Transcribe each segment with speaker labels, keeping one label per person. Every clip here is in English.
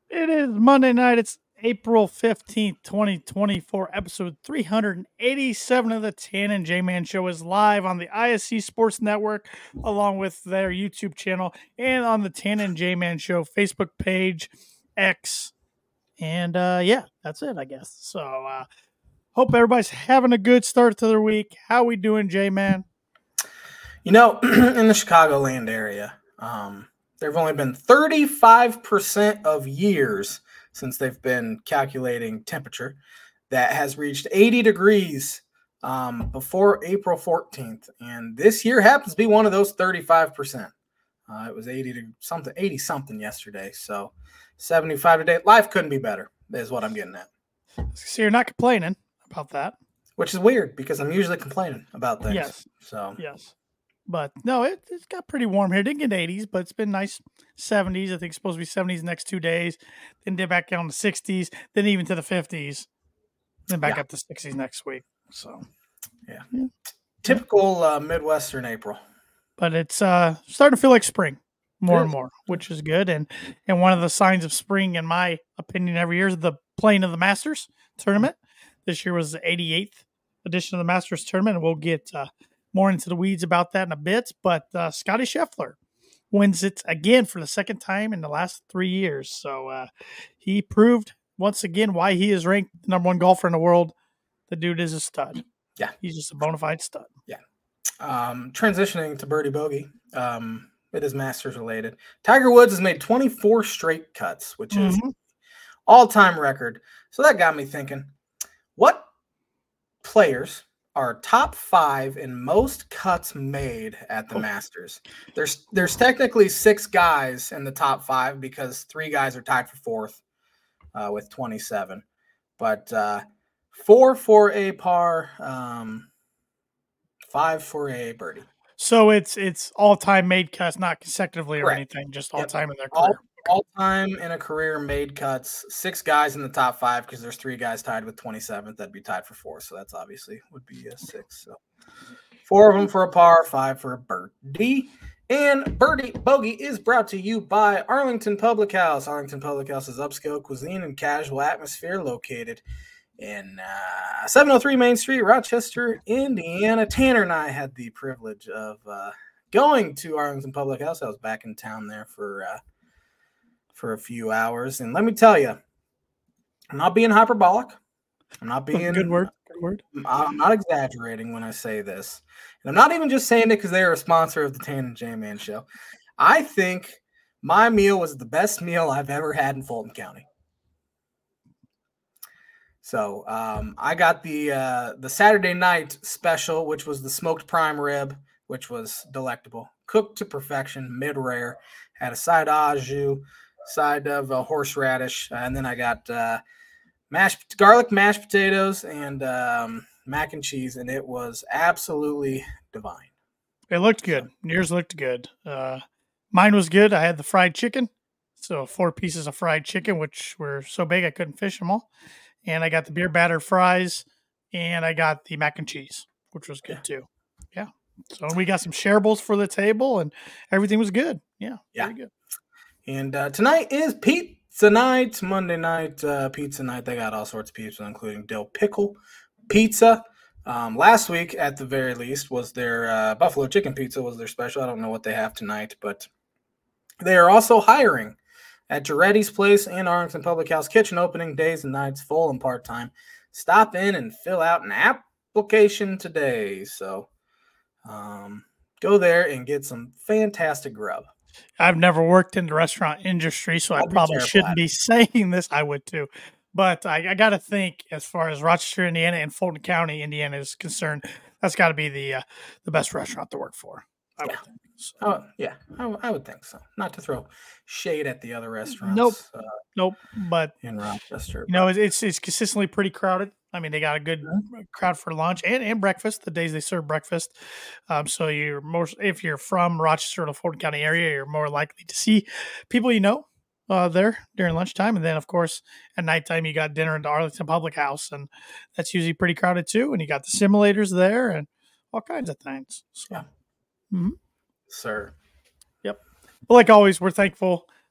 Speaker 1: It is Monday night. It's April 15th, 2024. Episode 387 of the Tan and J Man Show is live on the ISC Sports Network, along with their YouTube channel and on the Tan and J Man Show Facebook page, X. And yeah, that's it, I guess. So hope everybody's having a good start to their week. How we doing, J Man?
Speaker 2: In the Chicagoland area, there have only been 35% of years since they've been calculating temperature that has reached 80 degrees before April 14th. And this year happens to be one of those 35%. It was 80 something yesterday. So 75 today. Life couldn't be better, is what I'm getting at.
Speaker 1: So you're not complaining about that.
Speaker 2: Which is weird because I'm usually complaining about things.
Speaker 1: Yes.
Speaker 2: So
Speaker 1: yes. But no, it's got pretty warm here. It didn't get 80s, but it's been nice 70s. I think it's supposed to be 70s the next 2 days. Then dip back down to 60s, then even to the 50s, then back up to 60s next week. So,
Speaker 2: yeah. Typical Midwestern April.
Speaker 1: But it's starting to feel like spring more and more, which is good. And one of the signs of spring, in my opinion, every year is the playing of the Masters tournament. This year was the 88th edition of the Masters tournament, and we'll get more into the weeds about that in a bit, but Scotty Scheffler wins it again for the second time in the last 3 years. So he proved once again why he is ranked the number one golfer in the world. The dude is a stud.
Speaker 2: Yeah.
Speaker 1: He's just a bona fide stud.
Speaker 2: Yeah. Transitioning to birdie bogey, it is Masters related. Tiger Woods has made 24 straight cuts, which is all-time record. So that got me thinking, what players are top 5 in most cuts made at the Masters? There's technically 6 guys in the top 5 because 3 guys are tied for 4th with 27. But 4 for a par, 5 for a birdie.
Speaker 1: So it's all-time made cuts, not consecutively or anything, just all-time in their career.
Speaker 2: All-time in a career made cuts, 6 guys in the top 5 because there's 3 guys tied with 27th that'd be tied for 4th. So that's obviously would be a 6. So 4 of them for a par, 5 for a birdie. And Birdie Bogey is brought to you by Arlington Public House. Arlington Public House is upscale cuisine and casual atmosphere located in 703 Main Street, Rochester, Indiana. Tanner and I had the privilege of going to Arlington Public House. I was back in town there for a few hours. And let me tell you, I'm not being hyperbolic. I'm not being
Speaker 1: good word.
Speaker 2: I'm not exaggerating when I say this. And I'm not even just saying it because they are a sponsor of the Tan and J Man Show. I think my meal was the best meal I've ever had in Fulton County. So I got the Saturday night special, which was the smoked prime rib, which was delectable, cooked to perfection, mid-rare. Had a side au jus, side of horseradish, and then I got garlic mashed potatoes and mac and cheese, and it was absolutely divine.
Speaker 1: It looked good. Yours looked good. Mine was good. I had the fried chicken, so 4 pieces of fried chicken, which were so big I couldn't fish them all. And I got the beer battered fries, and I got the mac and cheese, which was good too. Yeah. So we got some shareables for the table, and everything was good. Yeah. Very good.
Speaker 2: And tonight is pizza night, Monday night pizza night. They got all sorts of pizza, including dill pickle pizza. Last week, at the very least, was their buffalo chicken pizza was their special. I don't know what they have tonight, but they are also hiring at Giretti's Place and Arlington Public House. Kitchen opening days and nights, full and part-time. Stop in and fill out an application today. So go there and get some fantastic grub.
Speaker 1: I've never worked in the restaurant industry, so I probably shouldn't be saying this. I would too. But I got to think, as far as Rochester, Indiana, and Fulton County, Indiana is concerned, that's got to be the best restaurant to work for. I would think.
Speaker 2: So. I would think so. Not to throw shade at the other restaurants.
Speaker 1: Nope. But
Speaker 2: in Rochester,
Speaker 1: it's consistently pretty crowded. I mean, they got a good crowd for lunch and breakfast. The days they serve breakfast, so if you're from Rochester or the Fulton County area, you're more likely to see people there during lunchtime, and then of course at nighttime you got dinner at the Arlington Public House, and that's usually pretty crowded too. And you got the simulators there and all kinds of things. So.
Speaker 2: Yeah.
Speaker 1: Mm-hmm.
Speaker 2: Sir.
Speaker 1: Yep. But like always, we're thankful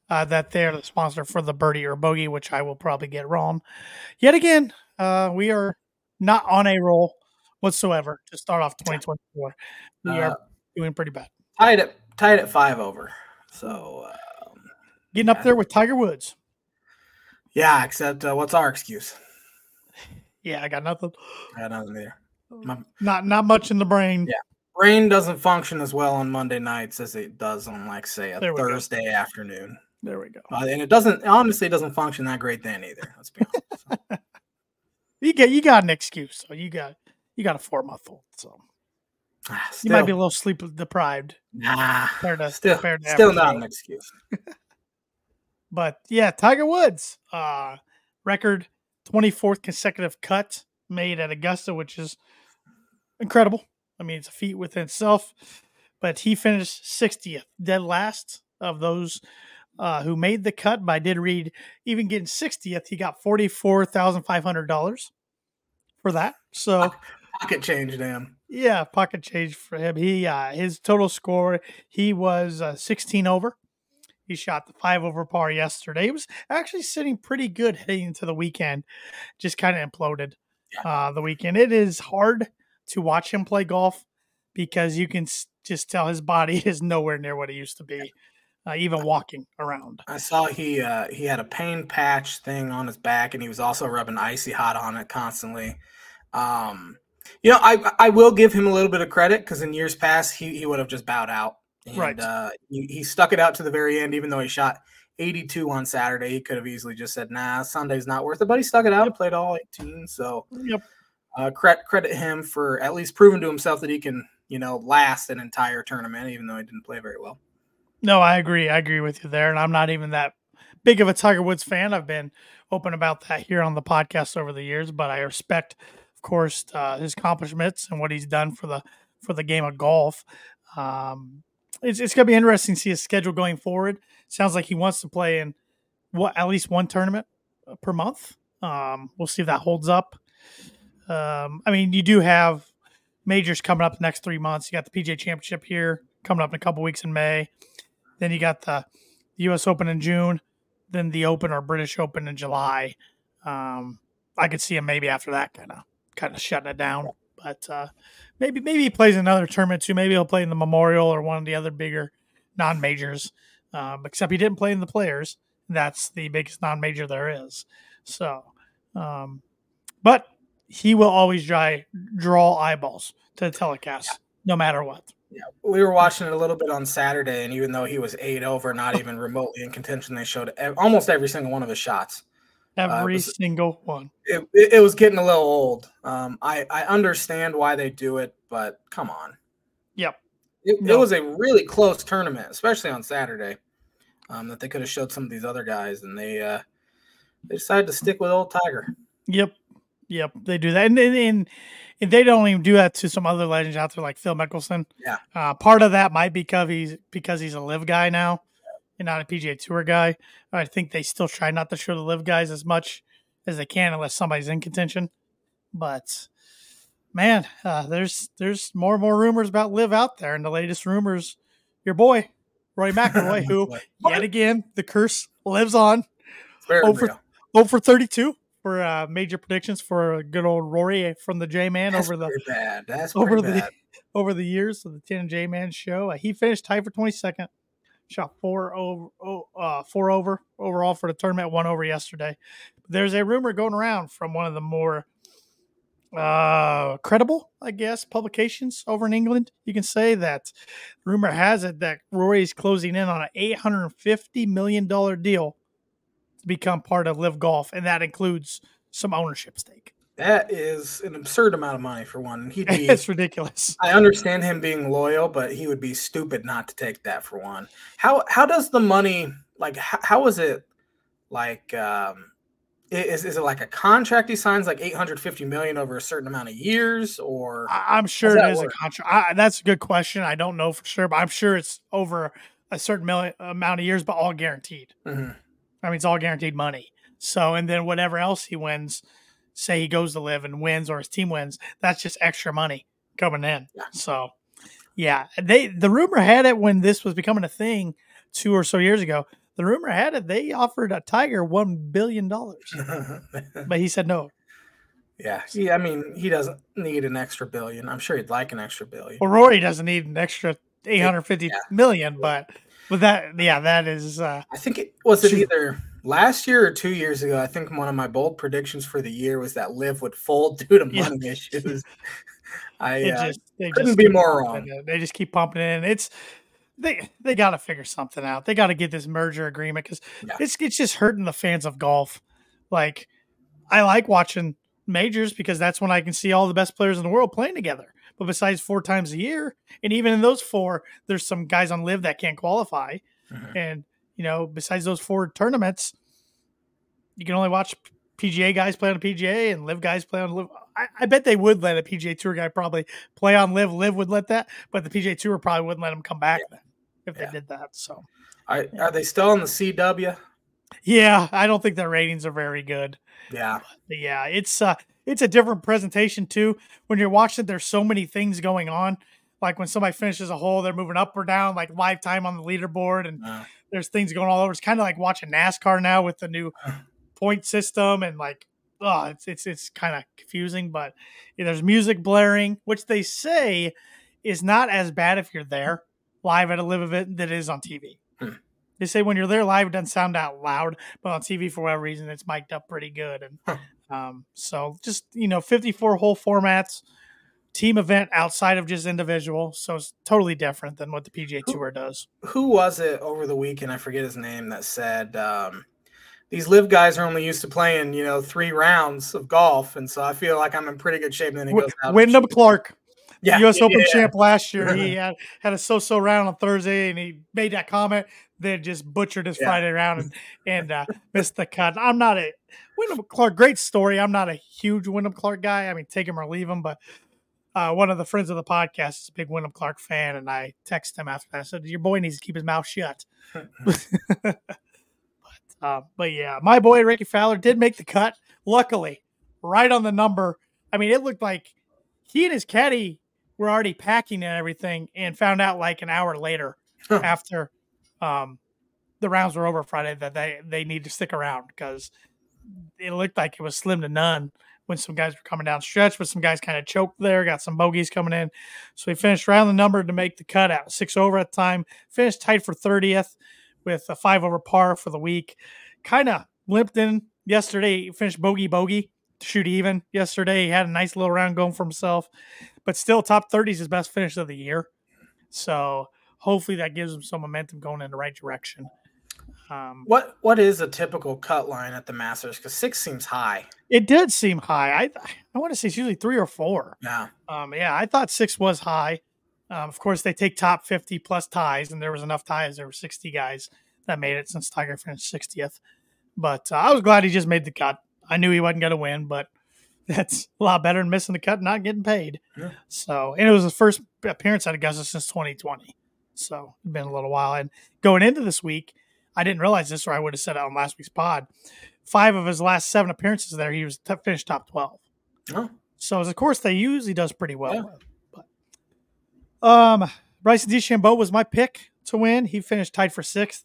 Speaker 1: that they're the sponsor for the birdie or bogey, which I will probably get wrong. Yet again, we are not on a roll whatsoever to start off 2024. We are doing pretty bad.
Speaker 2: Tied at 5 over. So
Speaker 1: getting up there with Tiger Woods.
Speaker 2: Yeah, except what's our excuse?
Speaker 1: Yeah, I got nothing.
Speaker 2: I got nothing there.
Speaker 1: Not much in the brain.
Speaker 2: Yeah, brain doesn't function as well on Monday nights as it does on, like, say, a Thursday afternoon.
Speaker 1: There we go.
Speaker 2: And it doesn't function that great then either. Let's be honest. So.
Speaker 1: You got an excuse. So you got a 4-month-old. So you might be a little sleep deprived.
Speaker 2: Nah,
Speaker 1: still
Speaker 2: not an excuse.
Speaker 1: But yeah, Tiger Woods, record 24th consecutive cut made at Augusta, which is incredible. I mean, it's a feat within itself. But he finished 60th, dead last of those who made the cut. But I did read, even getting 60th, he got $44,500 for that. So
Speaker 2: pocket change, damn.
Speaker 1: Yeah, pocket change for him. He his total score, he was 16 over. He shot the 5 over par yesterday. He was actually sitting pretty good heading into the weekend. Just kind of imploded the weekend. It is hard to watch him play golf because you can just tell his body is nowhere near what it used to be, even walking around.
Speaker 2: I saw he had a pain patch thing on his back, and he was also rubbing icy hot on it constantly. I will give him a little bit of credit because in years past he would have just bowed out. And,
Speaker 1: right.
Speaker 2: He stuck it out to the very end, even though he shot 82 on Saturday. He could have easily just said, nah, Sunday's not worth it. But he stuck it out and played all 18. So credit him for at least proving to himself that he can, last an entire tournament, even though he didn't play very well.
Speaker 1: No, I agree. I agree with you there. And I'm not even that big of a Tiger Woods fan. I've been open about that here on the podcast over the years, but I respect, of course, his accomplishments and what he's done for the game of golf. It's going to be interesting to see his schedule going forward. Sounds like he wants to play in at least one tournament per month. We'll see if that holds up. I mean, you do have majors coming up the next 3 months. You got the PGA Championship here coming up in a couple weeks in May. Then you got the U.S. Open in June. Then the Open or British Open in July. I could see him maybe after that kind of shutting it down. But maybe he plays another tournament too. Maybe he'll play in the Memorial or one of the other bigger non-majors. Except he didn't play in the Players. That's the biggest non-major there is. So, but he will always draw eyeballs to the telecast, no matter what.
Speaker 2: Yeah, we were watching it a little bit on Saturday, and even though he was 8 over, not even remotely in contention, they showed almost every single one of his shots.
Speaker 1: Every single one.
Speaker 2: It was getting a little old. I understand why they do it, but come on.
Speaker 1: Yep.
Speaker 2: It was a really close tournament, especially on Saturday, that they could have showed some of these other guys, and they decided to stick with old Tiger.
Speaker 1: Yep, they do that, and they don't even do that to some other legends out there like Phil Mickelson.
Speaker 2: Yeah.
Speaker 1: Part of that might be because he's a live guy now. And not a PGA Tour guy. I think they still try not to show the live guys as much as they can unless somebody's in contention. But man, there's more and more rumors about live out there. And the latest rumors, your boy Rory McIlroy, who yet again the curse lives on.
Speaker 2: Over
Speaker 1: 32 for major predictions for good old Rory from the J-Man over the years of the 10 J-Man show. He finished tied for 22nd. Shot 4 over overall for the tournament, 1 over yesterday. There's a rumor going around from one of the more credible, I guess, publications over in England. You can say that rumor has it that Rory is closing in on an $850 million deal to become part of Live Golf, and that includes some ownership stake.
Speaker 2: That is an absurd amount of money for one.
Speaker 1: It's ridiculous.
Speaker 2: I understand him being loyal, but he would be stupid not to take that for one. How does the money, like, how is it, like, is it like a contract he signs, like $850 million over a certain amount of years, or?
Speaker 1: I'm sure it is a contract. That's a good question. I don't know for sure, but I'm sure it's over a certain amount of years, but all guaranteed.
Speaker 2: Mm-hmm.
Speaker 1: I mean, it's all guaranteed money. So, and then whatever else he wins, say he goes to Live and wins or his team wins, that's just extra money coming in.
Speaker 2: Yeah.
Speaker 1: So, yeah, the rumor had it when this was becoming a thing 2 or so years ago the rumor had it they offered a Tiger $1 billion, but he said no.
Speaker 2: Yeah, I mean, he doesn't need an extra billion. I'm sure he'd like an extra billion.
Speaker 1: Well, Rory doesn't need an extra 850 million, but that is.
Speaker 2: I think it was either last year or 2 years ago. I think one of my bold predictions for the year was that Liv would fold due to money issues. They couldn't be more wrong.
Speaker 1: They just keep pumping in. It's they got to figure something out. They got to get this merger agreement because it's just hurting the fans of golf. Like, I like watching majors because that's when I can see all the best players in the world playing together. But besides 4 times a year, and even in those 4, there's some guys on Liv that can't qualify. And, besides those 4 tournaments, you can only watch PGA guys play on a PGA and Liv guys play on Liv. I bet they would let a PGA Tour guy probably play on Liv. Liv would let that, but the PGA Tour probably wouldn't let him come back if they did that. So,
Speaker 2: are they still on the CW?
Speaker 1: Yeah, I don't think their ratings are very good.
Speaker 2: Yeah.
Speaker 1: But yeah, it's a different presentation too. When you're watching, there's so many things going on. Like when somebody finishes a hole, they're moving up or down, like live time on the leaderboard, and there's things going all over. It's kind of like watching NASCAR now with the new point system, and like, it's kind of confusing. But there's music blaring, which they say is not as bad if you're there live at a live event than it is on TV. They say when you're there live, it doesn't sound out loud, but on TV, for whatever reason, it's mic'd up pretty good. And so just, 54 hole formats, team event outside of just individual. So it's totally different than what the PGA Tour does.
Speaker 2: Who was it over the weekend? I forget his name that said these live guys are only used to playing, 3 rounds of golf. And so I feel like I'm in pretty good shape. And then he goes out.
Speaker 1: Wyndham Clark. U.S. Open champ last year. He had a so-so round on Thursday, and he made that comment, then just butchered his Friday round and missed the cut. I'm not a Wyndham Clark. Great story. I'm not a huge Wyndham Clark guy. I mean, take him or leave him. But one of the friends of the podcast is a big Wyndham Clark fan, and I texted him after that. I said, "Your boy needs to keep his mouth shut." But yeah, my boy Ricky Fowler did make the cut. Luckily, right on the number. I mean, it looked like he and his caddy were already packing and everything, and found out like an hour later after the rounds were over Friday that they need to stick around because it looked like it was slim to none when some guys were coming down stretch, but some guys kind of choked there, got some bogeys coming in. So he finished around the number to make the cut out 6 over at the time, finished tied for 30th with a 5 over par for the week. Kind of limped in yesterday, he finished bogey to shoot even yesterday. He had a nice little round going for himself, but still top 30 is his best finish of the year. So hopefully that gives him some momentum going in the right direction.
Speaker 2: What is a typical cut line at the Masters? Because 6 seems high.
Speaker 1: It did seem high. I want to say it's usually 3 or 4.
Speaker 2: Yeah.
Speaker 1: I thought 6 was high. Of course, they take top 50 plus ties, and there was enough ties. There were 60 guys that made it since Tiger finished 60th. But I was glad he just made the cut. I knew he wasn't going to win, but that's a lot better than missing the cut and not getting paid. Yeah. So, and it was his first appearance at Augusta since 2020. So it's been a little while. And going into this week, I didn't realize this, or I would have said it on last week's pod. 5 of his last 7 appearances there, he was finished top 12. Oh. So as a course they use, he does pretty well. Yeah. But Bryson DeChambeau was my pick to win. He finished tied for 6th.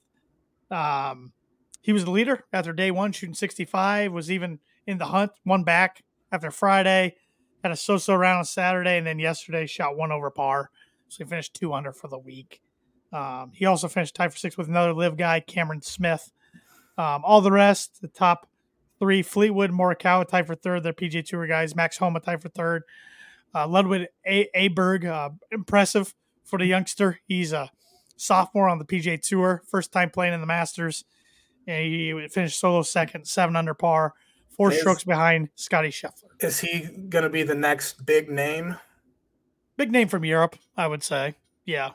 Speaker 1: He was the leader after day 1, shooting 65, was even in the hunt, 1 back after Friday, had a so-so round on Saturday, and then yesterday shot 1 over par. So he finished 2 under for the week. He also finished tied for 6th with another live guy, Cameron Smith. All the rest, the top 3, Fleetwood and Morikawa tied for 3rd. They're PGA Tour guys. Max Homa tied for 3rd. Ludwig Aberg, impressive for the youngster. He's a sophomore on the PGA Tour, first time playing in the Masters. And he finished solo 2nd, 7 under par, 4 strokes behind Scotty Scheffler.
Speaker 2: Is he going to be the next big name?
Speaker 1: Big name from Europe, I would say. Yeah.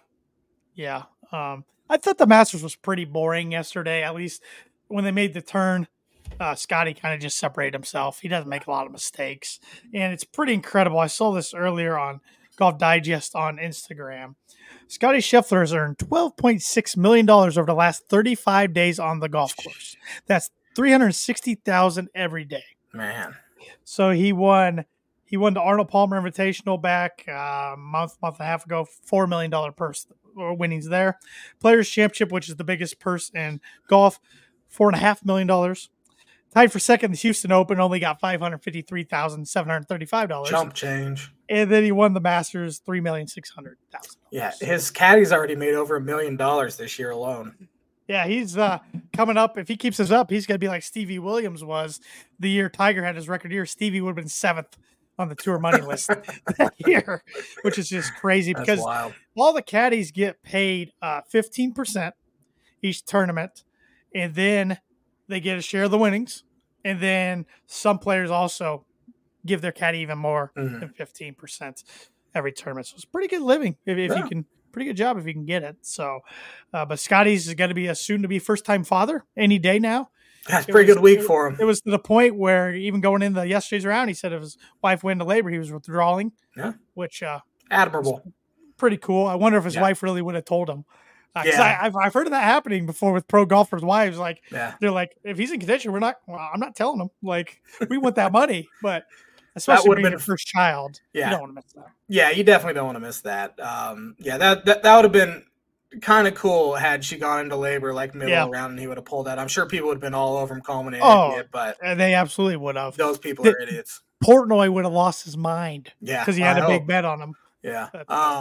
Speaker 1: I thought the Masters was pretty boring yesterday, at least when they made the turn. Scotty kind of just separated himself. He doesn't make a lot of mistakes. And it's pretty incredible. I saw this earlier on Golf Digest on Instagram. Scotty Scheffler has earned $12.6 million over the last 35 days on the golf course. That's $360,000 every day.
Speaker 2: Man.
Speaker 1: So he won He won the Arnold Palmer Invitational back a month and a half ago, $4 million purse winnings there. Players Championship, which is the biggest purse in golf, $4.5 million. Tied for second, the Houston Open, only got $553,735.
Speaker 2: Jump change.
Speaker 1: And then he won the Masters, $3,600,000.
Speaker 2: Yeah, his caddy's already made over $1 million this year alone.
Speaker 1: Yeah, he's coming up. If he keeps this up, he's going to be like Stevie Williams was the year Tiger had his record year. Stevie would have been 7th on the tour money list that year, which is just crazy.
Speaker 2: That's
Speaker 1: because
Speaker 2: wild.
Speaker 1: all the caddies get paid 15% each tournament, and then they get a share of the winnings. And then some players also give their caddy even more than 15% every tournament. So it's pretty good living if you can. Pretty good job if you can get it. So, but Scotty's is going to be a soon-to-be first-time father any day now.
Speaker 2: That's a pretty good week for him.
Speaker 1: It was to the point where even going into yesterday's round, he said if his wife went into labor, he was withdrawing.
Speaker 2: Yeah,
Speaker 1: which
Speaker 2: admirable,
Speaker 1: pretty cool. I wonder if his wife really would have told him.
Speaker 2: Yeah,
Speaker 1: I've heard of that happening before with pro golfers' wives. Like, they're like, if he's in contention, I'm not telling him. Like, we want that money, but especially being your first child, you don't want to miss that.
Speaker 2: Yeah, you definitely don't want to miss that. That would have been kind of cool had she gone into labor like middle round and he would have pulled out. I'm sure people would have been all over him calling him an idiot, but
Speaker 1: they absolutely would have.
Speaker 2: Those people are idiots.
Speaker 1: Portnoy would have lost his mind.
Speaker 2: Yeah,
Speaker 1: because he had a big bet on him.
Speaker 2: Yeah.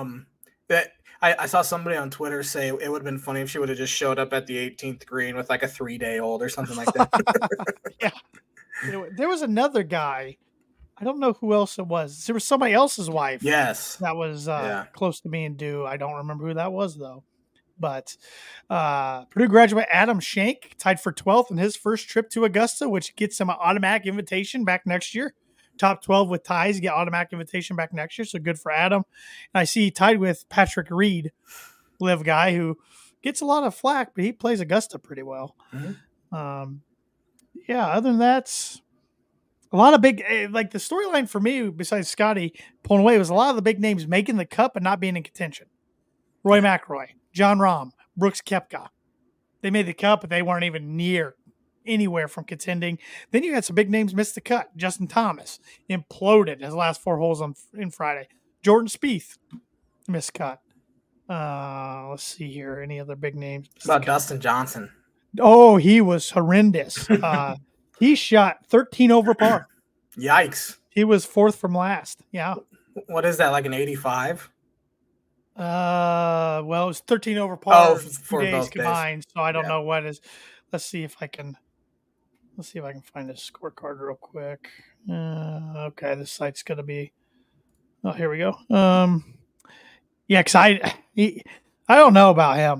Speaker 2: I saw somebody on Twitter say it would have been funny if she would have just showed up at the 18th green with like a 3-day-old or something like that.
Speaker 1: Yeah. There was another guy. I don't know who else it was. There was somebody else's wife.
Speaker 2: Yes.
Speaker 1: That was close to being due. I don't remember who that was, though. But Purdue graduate Adam Schenk tied for 12th in his first trip to Augusta, which gets him an automatic invitation back next year. Top 12 with ties, get automatic invitation back next year. So good for Adam. And I see he tied with Patrick Reed, live guy, who gets a lot of flack, but he plays Augusta pretty well.
Speaker 2: Mm-hmm.
Speaker 1: Other than that, a lot of big, like the storyline for me, besides Scotty pulling away, was a lot of the big names making the cut but not being in contention. Roy McIlroy, John Rahm, Brooks Koepka. They made the cut, but they weren't even near anywhere from contending. Then you had some big names miss the cut. Justin Thomas imploded his last 4 holes in Friday. Jordan Spieth missed cut. Let's see here. Any other big names?
Speaker 2: What about Dustin Johnson?
Speaker 1: Oh, he was horrendous. He shot 13 over par.
Speaker 2: Yikes.
Speaker 1: He was 4th from last. Yeah.
Speaker 2: What is that, like an 85?
Speaker 1: Well, it was 13 over par
Speaker 2: for
Speaker 1: days
Speaker 2: both
Speaker 1: combined,
Speaker 2: days.
Speaker 1: So I don't know what is. Let's see if I can find his scorecard real quick. Okay, this site's gonna be. Oh, here we go. Because I don't know about him.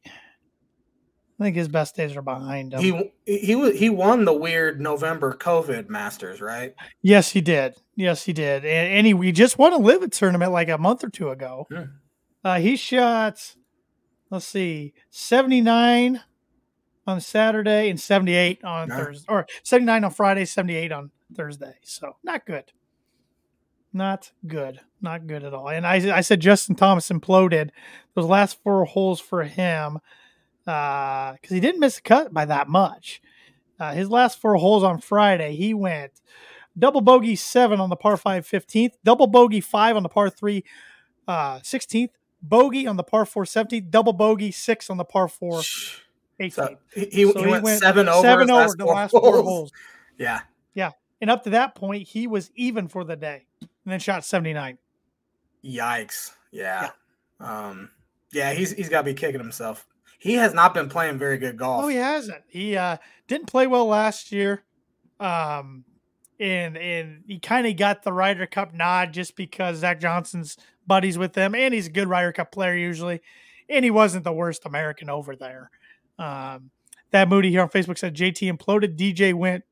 Speaker 1: I think his best days are behind him.
Speaker 2: He won the weird November COVID Masters, right?
Speaker 1: Yes, he did. And he just won a Live tournament like a month or two ago. He shot, let's see, 79 on Saturday and 78 on Thursday, or 79 on Friday, 78 on Thursday. So not good. Not good at all. And I said Justin Thomas imploded those last 4 holes for him because he didn't miss the cut by that much. His last 4 holes on Friday, he went double bogey 7 on the par 5 15th, double bogey 5 on the par 3 16th, bogey on the par 4 17th, double bogey 6 on the par 4 18th.
Speaker 2: So he went 7 over
Speaker 1: the last 4 holes.
Speaker 2: Yeah.
Speaker 1: And up to that point, he was even for the day and then shot 79.
Speaker 2: Yikes. Yeah. He's got to be kicking himself. He has not been playing very good golf.
Speaker 1: Oh, he hasn't. He didn't play well last year. And he kind of got the Ryder Cup nod just because Zach Johnson's buddies with them, and he's a good Ryder Cup player usually, and he wasn't the worst American over there. That Moody here on Facebook said JT imploded. DJ went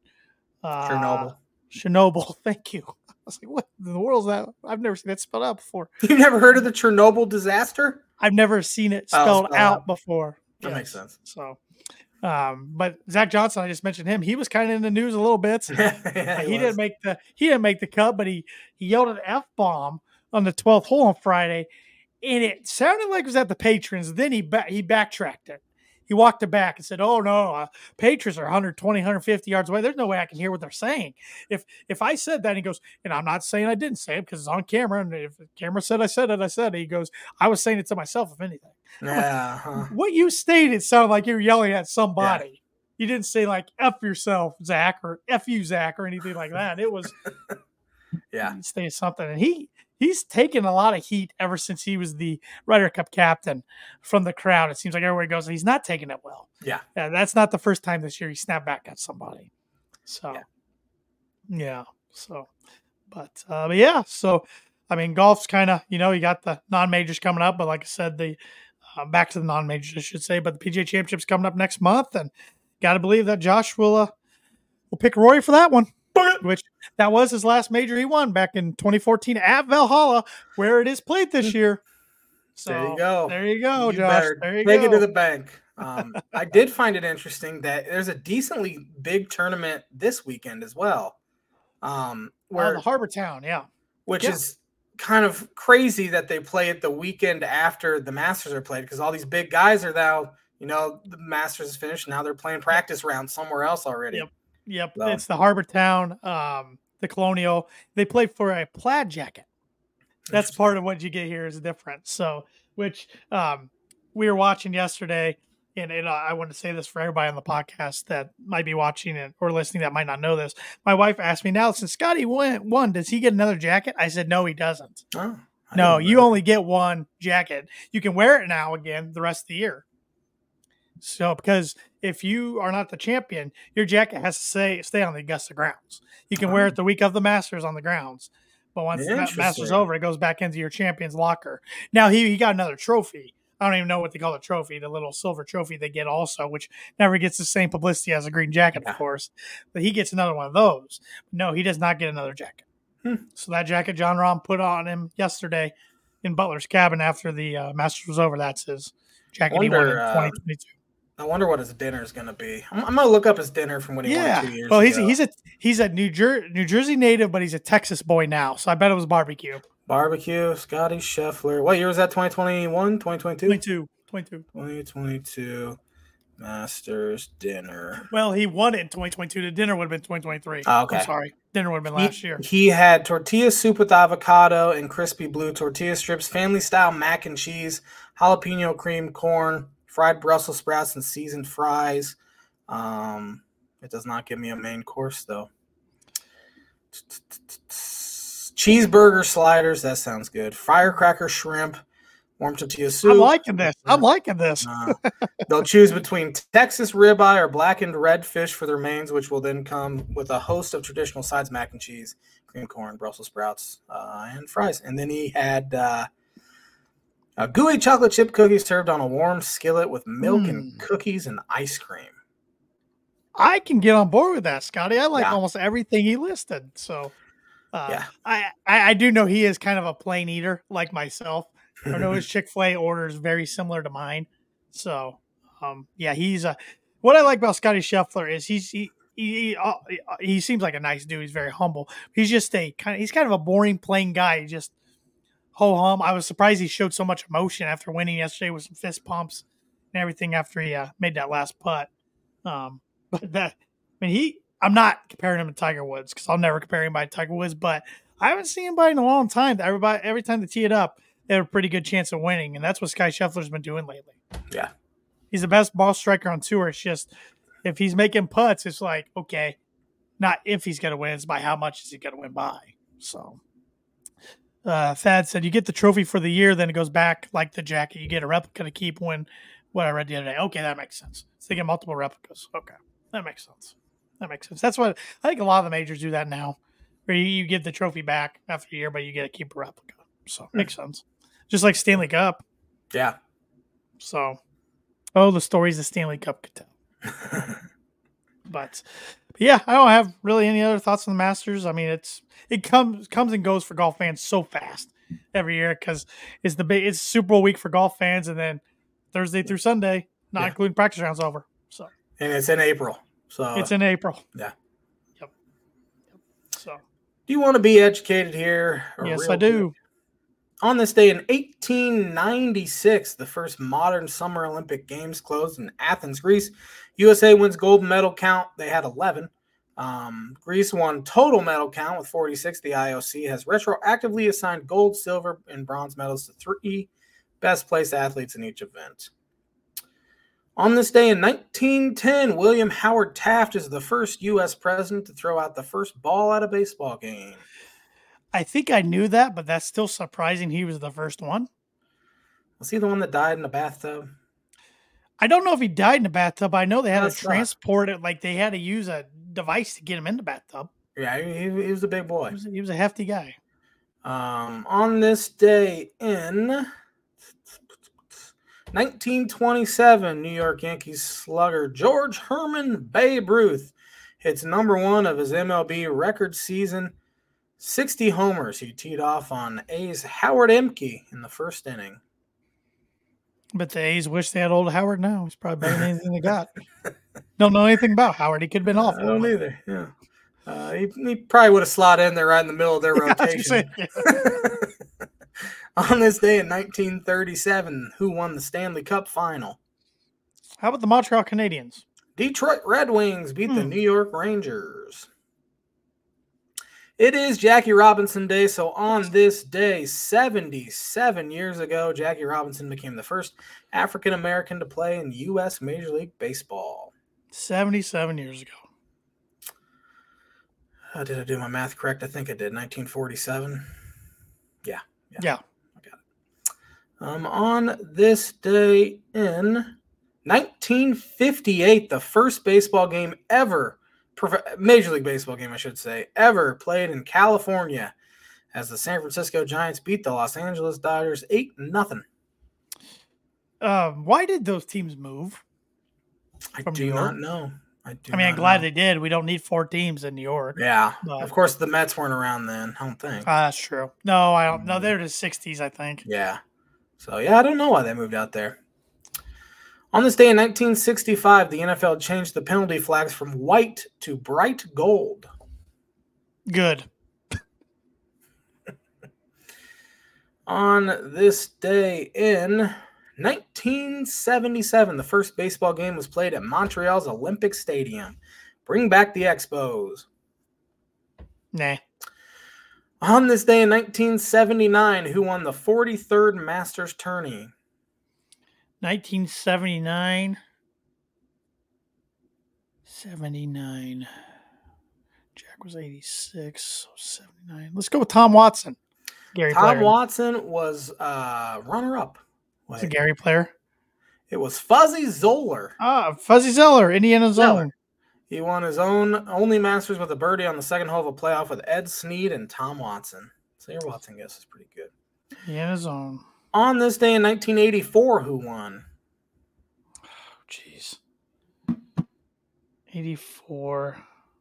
Speaker 1: Chernobyl. Thank you. I was like, what in the world is that? I've never seen that spelled out before.
Speaker 2: You've never heard of the Chernobyl disaster?
Speaker 1: I've never seen it spelled out before.
Speaker 2: That makes sense.
Speaker 1: So, but Zach Johnson, I just mentioned him. He was kind of in the news a little bit. So he didn't make the cut, but he yelled an F-bomb on the 12th hole on Friday, and it sounded like it was at the patrons. Then he backtracked it. he walked it back and said, "Oh no, Patriots are 120, 150 yards away. There's no way I can hear what they're saying." If I said that, he goes, and I'm not saying I didn't say it because it's on camera, and if the camera said I said it, I said it. He goes, I was saying it to myself, if anything.
Speaker 2: Yeah.
Speaker 1: What you stated sounded like you were yelling at somebody. Yeah. You didn't say like "F yourself, Zach," or "F you, Zach," or anything like that. It was
Speaker 2: yeah,
Speaker 1: he stated something, and he's taken a lot of heat ever since he was the Ryder Cup captain from the crowd. It seems like everywhere he goes, he's not taking it well.
Speaker 2: Yeah,
Speaker 1: that's not the first time this year he snapped back at somebody. So, yeah. So, but yeah. So, I mean, golf's kind of, you got the non-majors coming up, but like I said, the back to the non-majors, I should say. But the PGA Championship's coming up next month, and got to believe that Josh will pick Rory for that one. Which that was his last major he won back in 2014 at Valhalla, where it is played this year. So
Speaker 2: there you go,
Speaker 1: Josh. There you
Speaker 2: take
Speaker 1: go.
Speaker 2: It to the bank. I did find it interesting that there's a decently big tournament this weekend as well.
Speaker 1: Where the Harbor Town,
Speaker 2: which is kind of crazy that they play it the weekend after the Masters are played, because all these big guys are now, the Masters is finished. Now they're playing practice rounds somewhere else already.
Speaker 1: Yep. So. It's the Harbor Town, the Colonial. They play for a plaid jacket. That's part of what you get here is different. So, which we were watching yesterday, and I want to say this for everybody on the podcast that might be watching it or listening that might not know this. My wife asked me, now since Scotty won, does he get another jacket? I said, no, he doesn't.
Speaker 2: Oh,
Speaker 1: no, you only get one jacket. You can wear it now again the rest of the year. So, because if you are not the champion, your jacket has to stay on the Augusta grounds. You can wear it the week of the Masters on the grounds. But once the Masters over, it goes back into your champion's locker. Now, he got another trophy. I don't even know what they call a trophy, the little silver trophy they get also, which never gets the same publicity as a green jacket, of course. But he gets another one of those. No, he does not get another jacket. So that jacket John Rahm put on him yesterday in Butler's cabin after the Masters was over, that's his jacket he won in 2022.
Speaker 2: I wonder what his dinner is going to be. I'm going to look up his dinner from when he won 2 years ago.
Speaker 1: Well, he's a New Jersey native, but he's a Texas boy now. So I bet it was barbecue.
Speaker 2: Barbecue, Scotty Scheffler. What year was that? 2021, 2022? 2022 Masters dinner.
Speaker 1: Well, he won it in 2022. The dinner would have been 2023.
Speaker 2: Oh, okay.
Speaker 1: I'm sorry. Dinner would have been last year.
Speaker 2: He had tortilla soup with avocado and crispy blue tortilla strips, family style mac and cheese, jalapeno cream corn, fried Brussels sprouts, and seasoned fries. It does not give me a main course, though. Cheeseburger sliders. That sounds good. Firecracker shrimp, warm tortilla soup.
Speaker 1: I'm liking this.
Speaker 2: They'll choose between Texas ribeye or blackened redfish for their mains, which will then come with a host of traditional sides, mac and cheese, cream corn, Brussels sprouts, and fries. And then he had a gooey chocolate chip cookie served on a warm skillet with milk and cookies and ice cream.
Speaker 1: I can get on board with that, Scotty. I like almost everything he listed. So, I do know he is kind of a plain eater like myself. I know his Chick-fil-A order is very similar to mine. So, he's what I like about Scotty Scheffler is he seems like a nice dude. He's very humble. He's just he's kind of a boring, plain guy. He just ho-hum. I was surprised he showed so much emotion after winning yesterday with some fist pumps and everything after he made that last putt. I'm not comparing him to Tiger Woods because I'll never compare him to Tiger Woods, but I haven't seen anybody in a long time. Every time they tee it up, they have a pretty good chance of winning, and that's what Scotty Scheffler's been doing lately.
Speaker 2: Yeah.
Speaker 1: He's the best ball striker on tour. It's just if he's making putts, it's like, okay, not if he's going to win, it's by how much is he going to win by. So Thad said, you get the trophy for the year, then it goes back like the jacket. You get a replica to keep when what I read the other day. Okay, that makes sense. So they get multiple replicas. Okay, that makes sense. That's what I think a lot of the majors do that now, where you give the trophy back after a year, but you get to keep a replica. So makes sense. Just like Stanley Cup.
Speaker 2: Yeah.
Speaker 1: So, the stories the Stanley Cup could tell. But yeah, I don't have really any other thoughts on the Masters. I mean, it comes and goes for golf fans so fast every year because it's Super Bowl week for golf fans, and then Thursday through Sunday, not including practice rounds, over. So
Speaker 2: and it's in April. So
Speaker 1: it's in April.
Speaker 2: Yeah.
Speaker 1: Yep. So
Speaker 2: do you want to be educated here?
Speaker 1: Yes, I do.
Speaker 2: On this day in 1896, the first modern Summer Olympic Games closed in Athens, Greece. USA wins gold medal count. They had 11. Greece won total medal count with 46. The IOC has retroactively assigned gold, silver, and bronze medals to 3 best placed athletes in each event. On this day in 1910, William Howard Taft is the first U.S. president to throw out the first ball at a baseball game.
Speaker 1: I think I knew that, but that's still surprising he was the first one.
Speaker 2: Was he the one that died in a bathtub?
Speaker 1: I don't know if he died in the bathtub. I know they had to transport it, like they had to use a device to get him in the bathtub.
Speaker 2: Yeah, he was a big boy.
Speaker 1: He was a hefty guy.
Speaker 2: On this day in 1927, New York Yankees slugger George Herman Babe Ruth hits number 1 of his MLB record season, 60 homers. He teed off on A's Howard Emke in the first inning.
Speaker 1: But the A's wish they had old Howard now. He's probably better than anything they got. Don't know anything about Howard. He could have been awful.
Speaker 2: I don't either. Yeah. He probably would have slotted in there right in the middle of their rotation. On this day in 1937, who won the Stanley Cup final?
Speaker 1: How about the Montreal Canadiens?
Speaker 2: Detroit Red Wings beat the New York Rangers. It is Jackie Robinson Day, so on this day, 77 years ago, Jackie Robinson became the first African-American to play in U.S. Major League Baseball.
Speaker 1: 77 years ago.
Speaker 2: Did I do my math correct? I think I did. 1947. Yeah.
Speaker 1: I
Speaker 2: got it. On this day in 1958, the first baseball game ever, Major League Baseball game, I should say, ever played in California, as the San Francisco Giants beat the Los Angeles Dodgers 8-0.
Speaker 1: Why did those teams move?
Speaker 2: I do not know. I'm
Speaker 1: glad they did. We don't need 4 teams in New York.
Speaker 2: Yeah. But of course, the Mets weren't around then, I don't think.
Speaker 1: That's true. No, I don't know. They're the 60s, I think.
Speaker 2: Yeah. So, yeah, I don't know why they moved out there. On this day in 1965, the NFL changed the penalty flags from white to bright gold.
Speaker 1: Good.
Speaker 2: On this day in 1977, the first baseball game was played at Montreal's Olympic Stadium. Bring back the Expos.
Speaker 1: Nah.
Speaker 2: On this day in 1979, who won the 43rd Masters tourney?
Speaker 1: 1979. 79. Jack was 86, so 79. Let's go with Tom Watson.
Speaker 2: Tom Watson was runner-up.
Speaker 1: It's a Gary player.
Speaker 2: It was Fuzzy Zoeller.
Speaker 1: Fuzzy Zoeller, Indiana's own.
Speaker 2: He won his own only Masters with a birdie on the second hole of a playoff with Ed Snead and Tom Watson. So your Watson guess is pretty good.
Speaker 1: Indiana's own.
Speaker 2: On this day in 1984, who won?
Speaker 1: Oh, jeez. 84.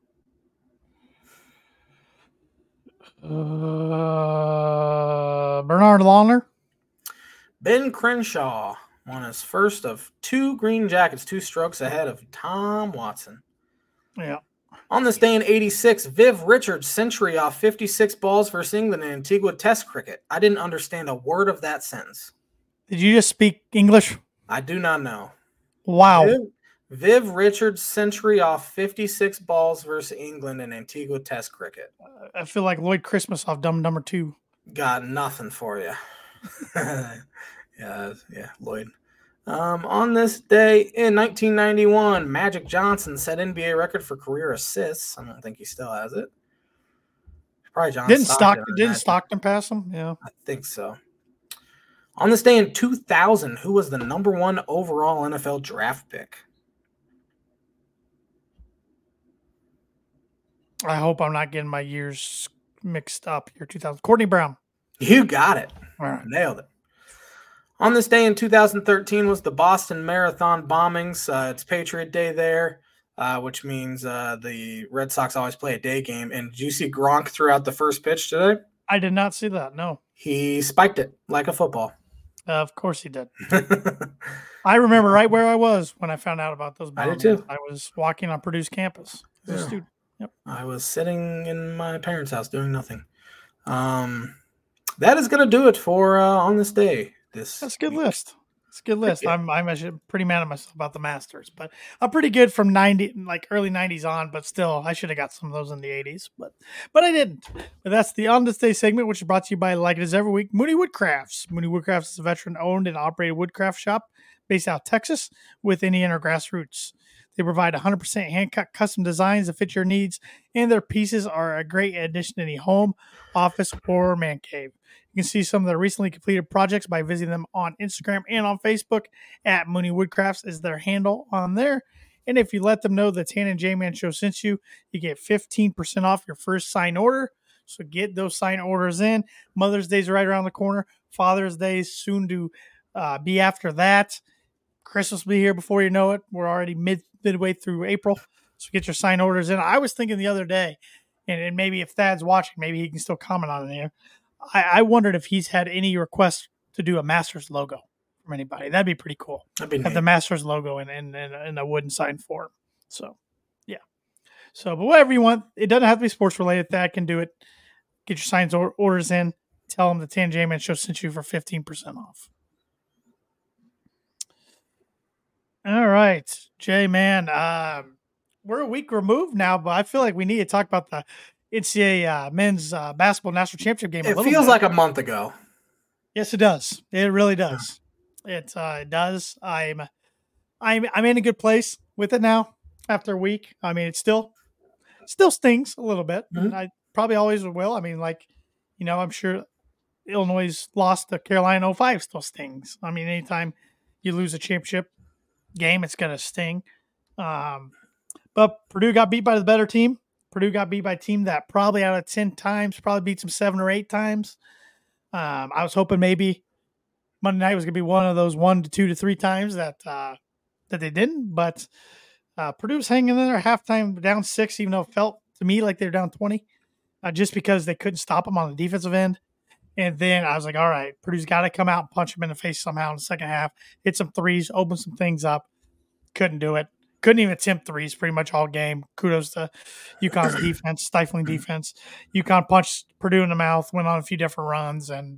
Speaker 1: Bernard Lawler.
Speaker 2: Ben Crenshaw won his first of 2 green jackets, 2 strokes ahead of Tom Watson.
Speaker 1: Yeah.
Speaker 2: On this day in 86, Viv Richards century off 56 balls versus England in Antigua Test cricket. I didn't understand a word of that sentence.
Speaker 1: Did you just speak English?
Speaker 2: I do not know.
Speaker 1: Wow.
Speaker 2: Viv Richards century off 56 balls versus England in Antigua Test cricket.
Speaker 1: I feel like Lloyd Christmas off Dumb Number 2.
Speaker 2: Got nothing for you. Yeah, Lloyd. On this day in 1991, Magic Johnson set NBA record for career assists. I don't think he still has it. Probably John
Speaker 1: Didn't Stockton pass him? Yeah,
Speaker 2: I think so. On this day in 2000, who was the number 1 overall NFL draft pick?
Speaker 1: I hope I'm not getting my years mixed up. Year 2000. Courtney Brown.
Speaker 2: You got it.
Speaker 1: All right.
Speaker 2: Nailed it. On this day in 2013 was the Boston Marathon bombings. It's Patriot Day there, which means the Red Sox always play a day game. And did you see Gronk threw out the first pitch today?
Speaker 1: I did not see that, no.
Speaker 2: He spiked it like a football.
Speaker 1: Of course he did. I remember right where I was when I found out about those bombings.
Speaker 2: I did too.
Speaker 1: I was walking on Purdue's campus as a student. Yep.
Speaker 2: I was sitting in my parents' house doing nothing. On That is going to do it for on this day.
Speaker 1: That's a good list. It's a good list. I'm actually pretty mad at myself about the Masters, but I'm pretty good from 90, like early 90s on, but still I should have got some of those in the 80s, but I didn't. But that's the On This Day segment, which is brought to you by, like it is every week, Mooney Woodcrafts. Mooney Woodcrafts is a veteran owned and operated woodcraft shop based out of Texas with Indiana grassroots. They provide 100% hand-cut custom designs that fit your needs, and their pieces are a great addition to any home, office, or man cave. You can see some of the recently completed projects by visiting them on Instagram and on Facebook at Mooney Woodcrafts is their handle on there. And if you let them know the Tan and J-Man Show sent you, you get 15% off your first sign order. So get those sign orders in. Mother's Day is right around the corner. Father's Day is soon to be after that. Christmas will be here before you know it. We're already midway through April. So get your sign orders in. I was thinking the other day, and maybe if Thad's watching, maybe he can still comment on it here. I wondered if he's had any requests to do a Masters logo from anybody. That'd be pretty cool.
Speaker 2: That'd be
Speaker 1: have the Masters logo in a wooden sign form. So, yeah. So, but whatever you want. It doesn't have to be sports related. That can do it. Get your signs orders in. Tell them the Tan J-Man Show sent you for 15% off. All right, J-Man. We're a week removed now, but I feel like we need to talk about the NCAA men's basketball national championship game.
Speaker 2: It feels like a month ago.
Speaker 1: Yes, it does. It really does. It does. I'm in a good place with it now after a week. I mean, it still stings a little bit.
Speaker 2: Mm-hmm.
Speaker 1: I probably always will. I mean, I'm sure Illinois' lost to Carolina 05 still stings. I mean, anytime you lose a championship game, it's going to sting. But Purdue got beat by the better team. Purdue got beat by a team that probably out of 10 times probably beats them 7 or 8 times. I was hoping maybe Monday night was going to be one of those 1 to 2 to 3 times that they didn't. But Purdue was hanging in there halftime down 6, even though it felt to me like they were down 20, just because they couldn't stop them on the defensive end. And then I was like, all right, Purdue's got to come out and punch them in the face somehow in the second half, hit some threes, open some things up. Couldn't do it. Couldn't even attempt threes pretty much all game. Kudos to UConn's defense, stifling defense. UConn punched Purdue in the mouth, went on a few different runs, and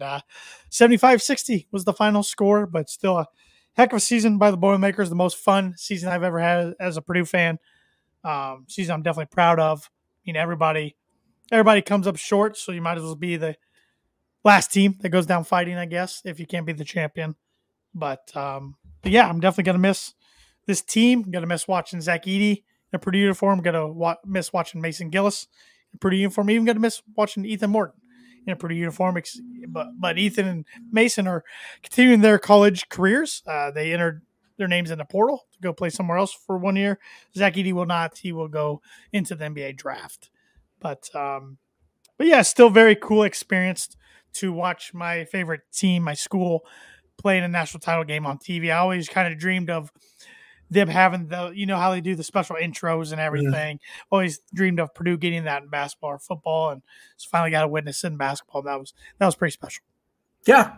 Speaker 1: 75-60 was the final score, but still a heck of a season by the Boilermakers, the most fun season I've ever had as a Purdue fan. Season I'm definitely proud of. I mean, everybody comes up short, so you might as well be the last team that goes down fighting, I guess, if you can't be the champion. But yeah, I'm definitely going to miss this team. Going to miss watching Zach Edey in a Purdue uniform. Going to miss watching Mason Gillis in a Purdue uniform. Even going to miss watching Ethan Morton in a Purdue uniform. But Ethan and Mason are continuing their college careers. They entered their names in the portal to go play somewhere else for 1 year. Zach Edey will not. He will go into the NBA draft. But yeah, still very cool experience to watch my favorite team, my school, play in a national title game on TV. I always kind of dreamed of them having how they do the special intros and everything. Always dreamed of Purdue getting that in basketball or football, and so finally got to witness it in basketball. That was pretty special.
Speaker 2: Yeah.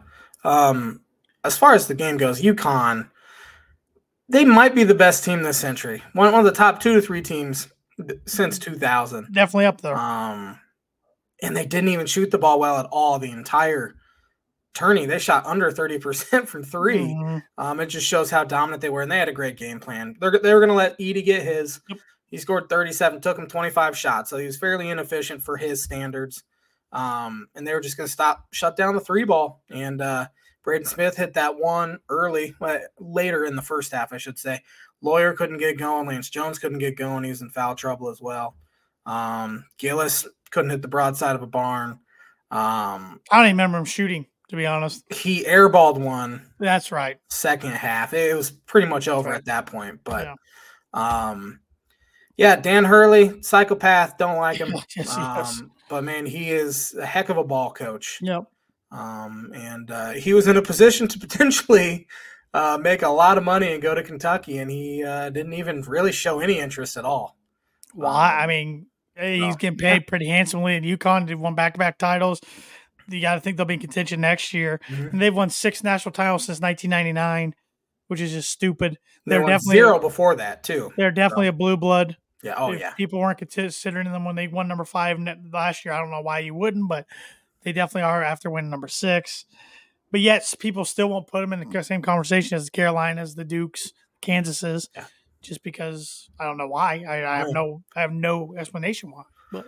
Speaker 2: As far as the game goes, UConn, they might be the best team this century. One of the top 2 to 3 teams since 2000.
Speaker 1: Definitely up there.
Speaker 2: And they didn't even shoot the ball well at all the entire tourney. They shot under 30% from 3. Mm-hmm. It just shows how dominant they were, and they had a great game plan. They were going to let Edey get his. Yep. He scored 37, took him 25 shots, so he was fairly inefficient for his standards. And they were just going to shut down the 3 ball. And Braden Smith hit that one later in the first half, I should say. Lawyer couldn't get going. Lance Jones couldn't get going. He was in foul trouble as well. Gillis couldn't hit the broadside of a barn.
Speaker 1: I don't even remember him shooting, to be honest.
Speaker 2: He airballed one.
Speaker 1: That's right.
Speaker 2: Second half. It was pretty much over at that point. But, yeah, Dan Hurley, psychopath. Don't like him. Yes. But, man, he is a heck of a ball coach.
Speaker 1: Yep.
Speaker 2: And he was in a position to potentially make a lot of money and go to Kentucky, and he didn't even really show any interest at all.
Speaker 1: Well, I mean, he's getting paid pretty handsomely, and UConn did won back-to-back titles. You got to think they'll be in contention next year. Mm-hmm. And they've won 6 national titles since 1999, which is just stupid.
Speaker 2: They're definitely 0 before that, too.
Speaker 1: They're definitely a blue blood.
Speaker 2: Yeah. Oh,
Speaker 1: if people weren't considering them when they won number 5 last year, I don't know why you wouldn't, but They definitely are after winning number 6. But yet people still won't put them in the same conversation as the Carolinas, the Dukes, Kansases, just because I don't know why. I have no explanation why. But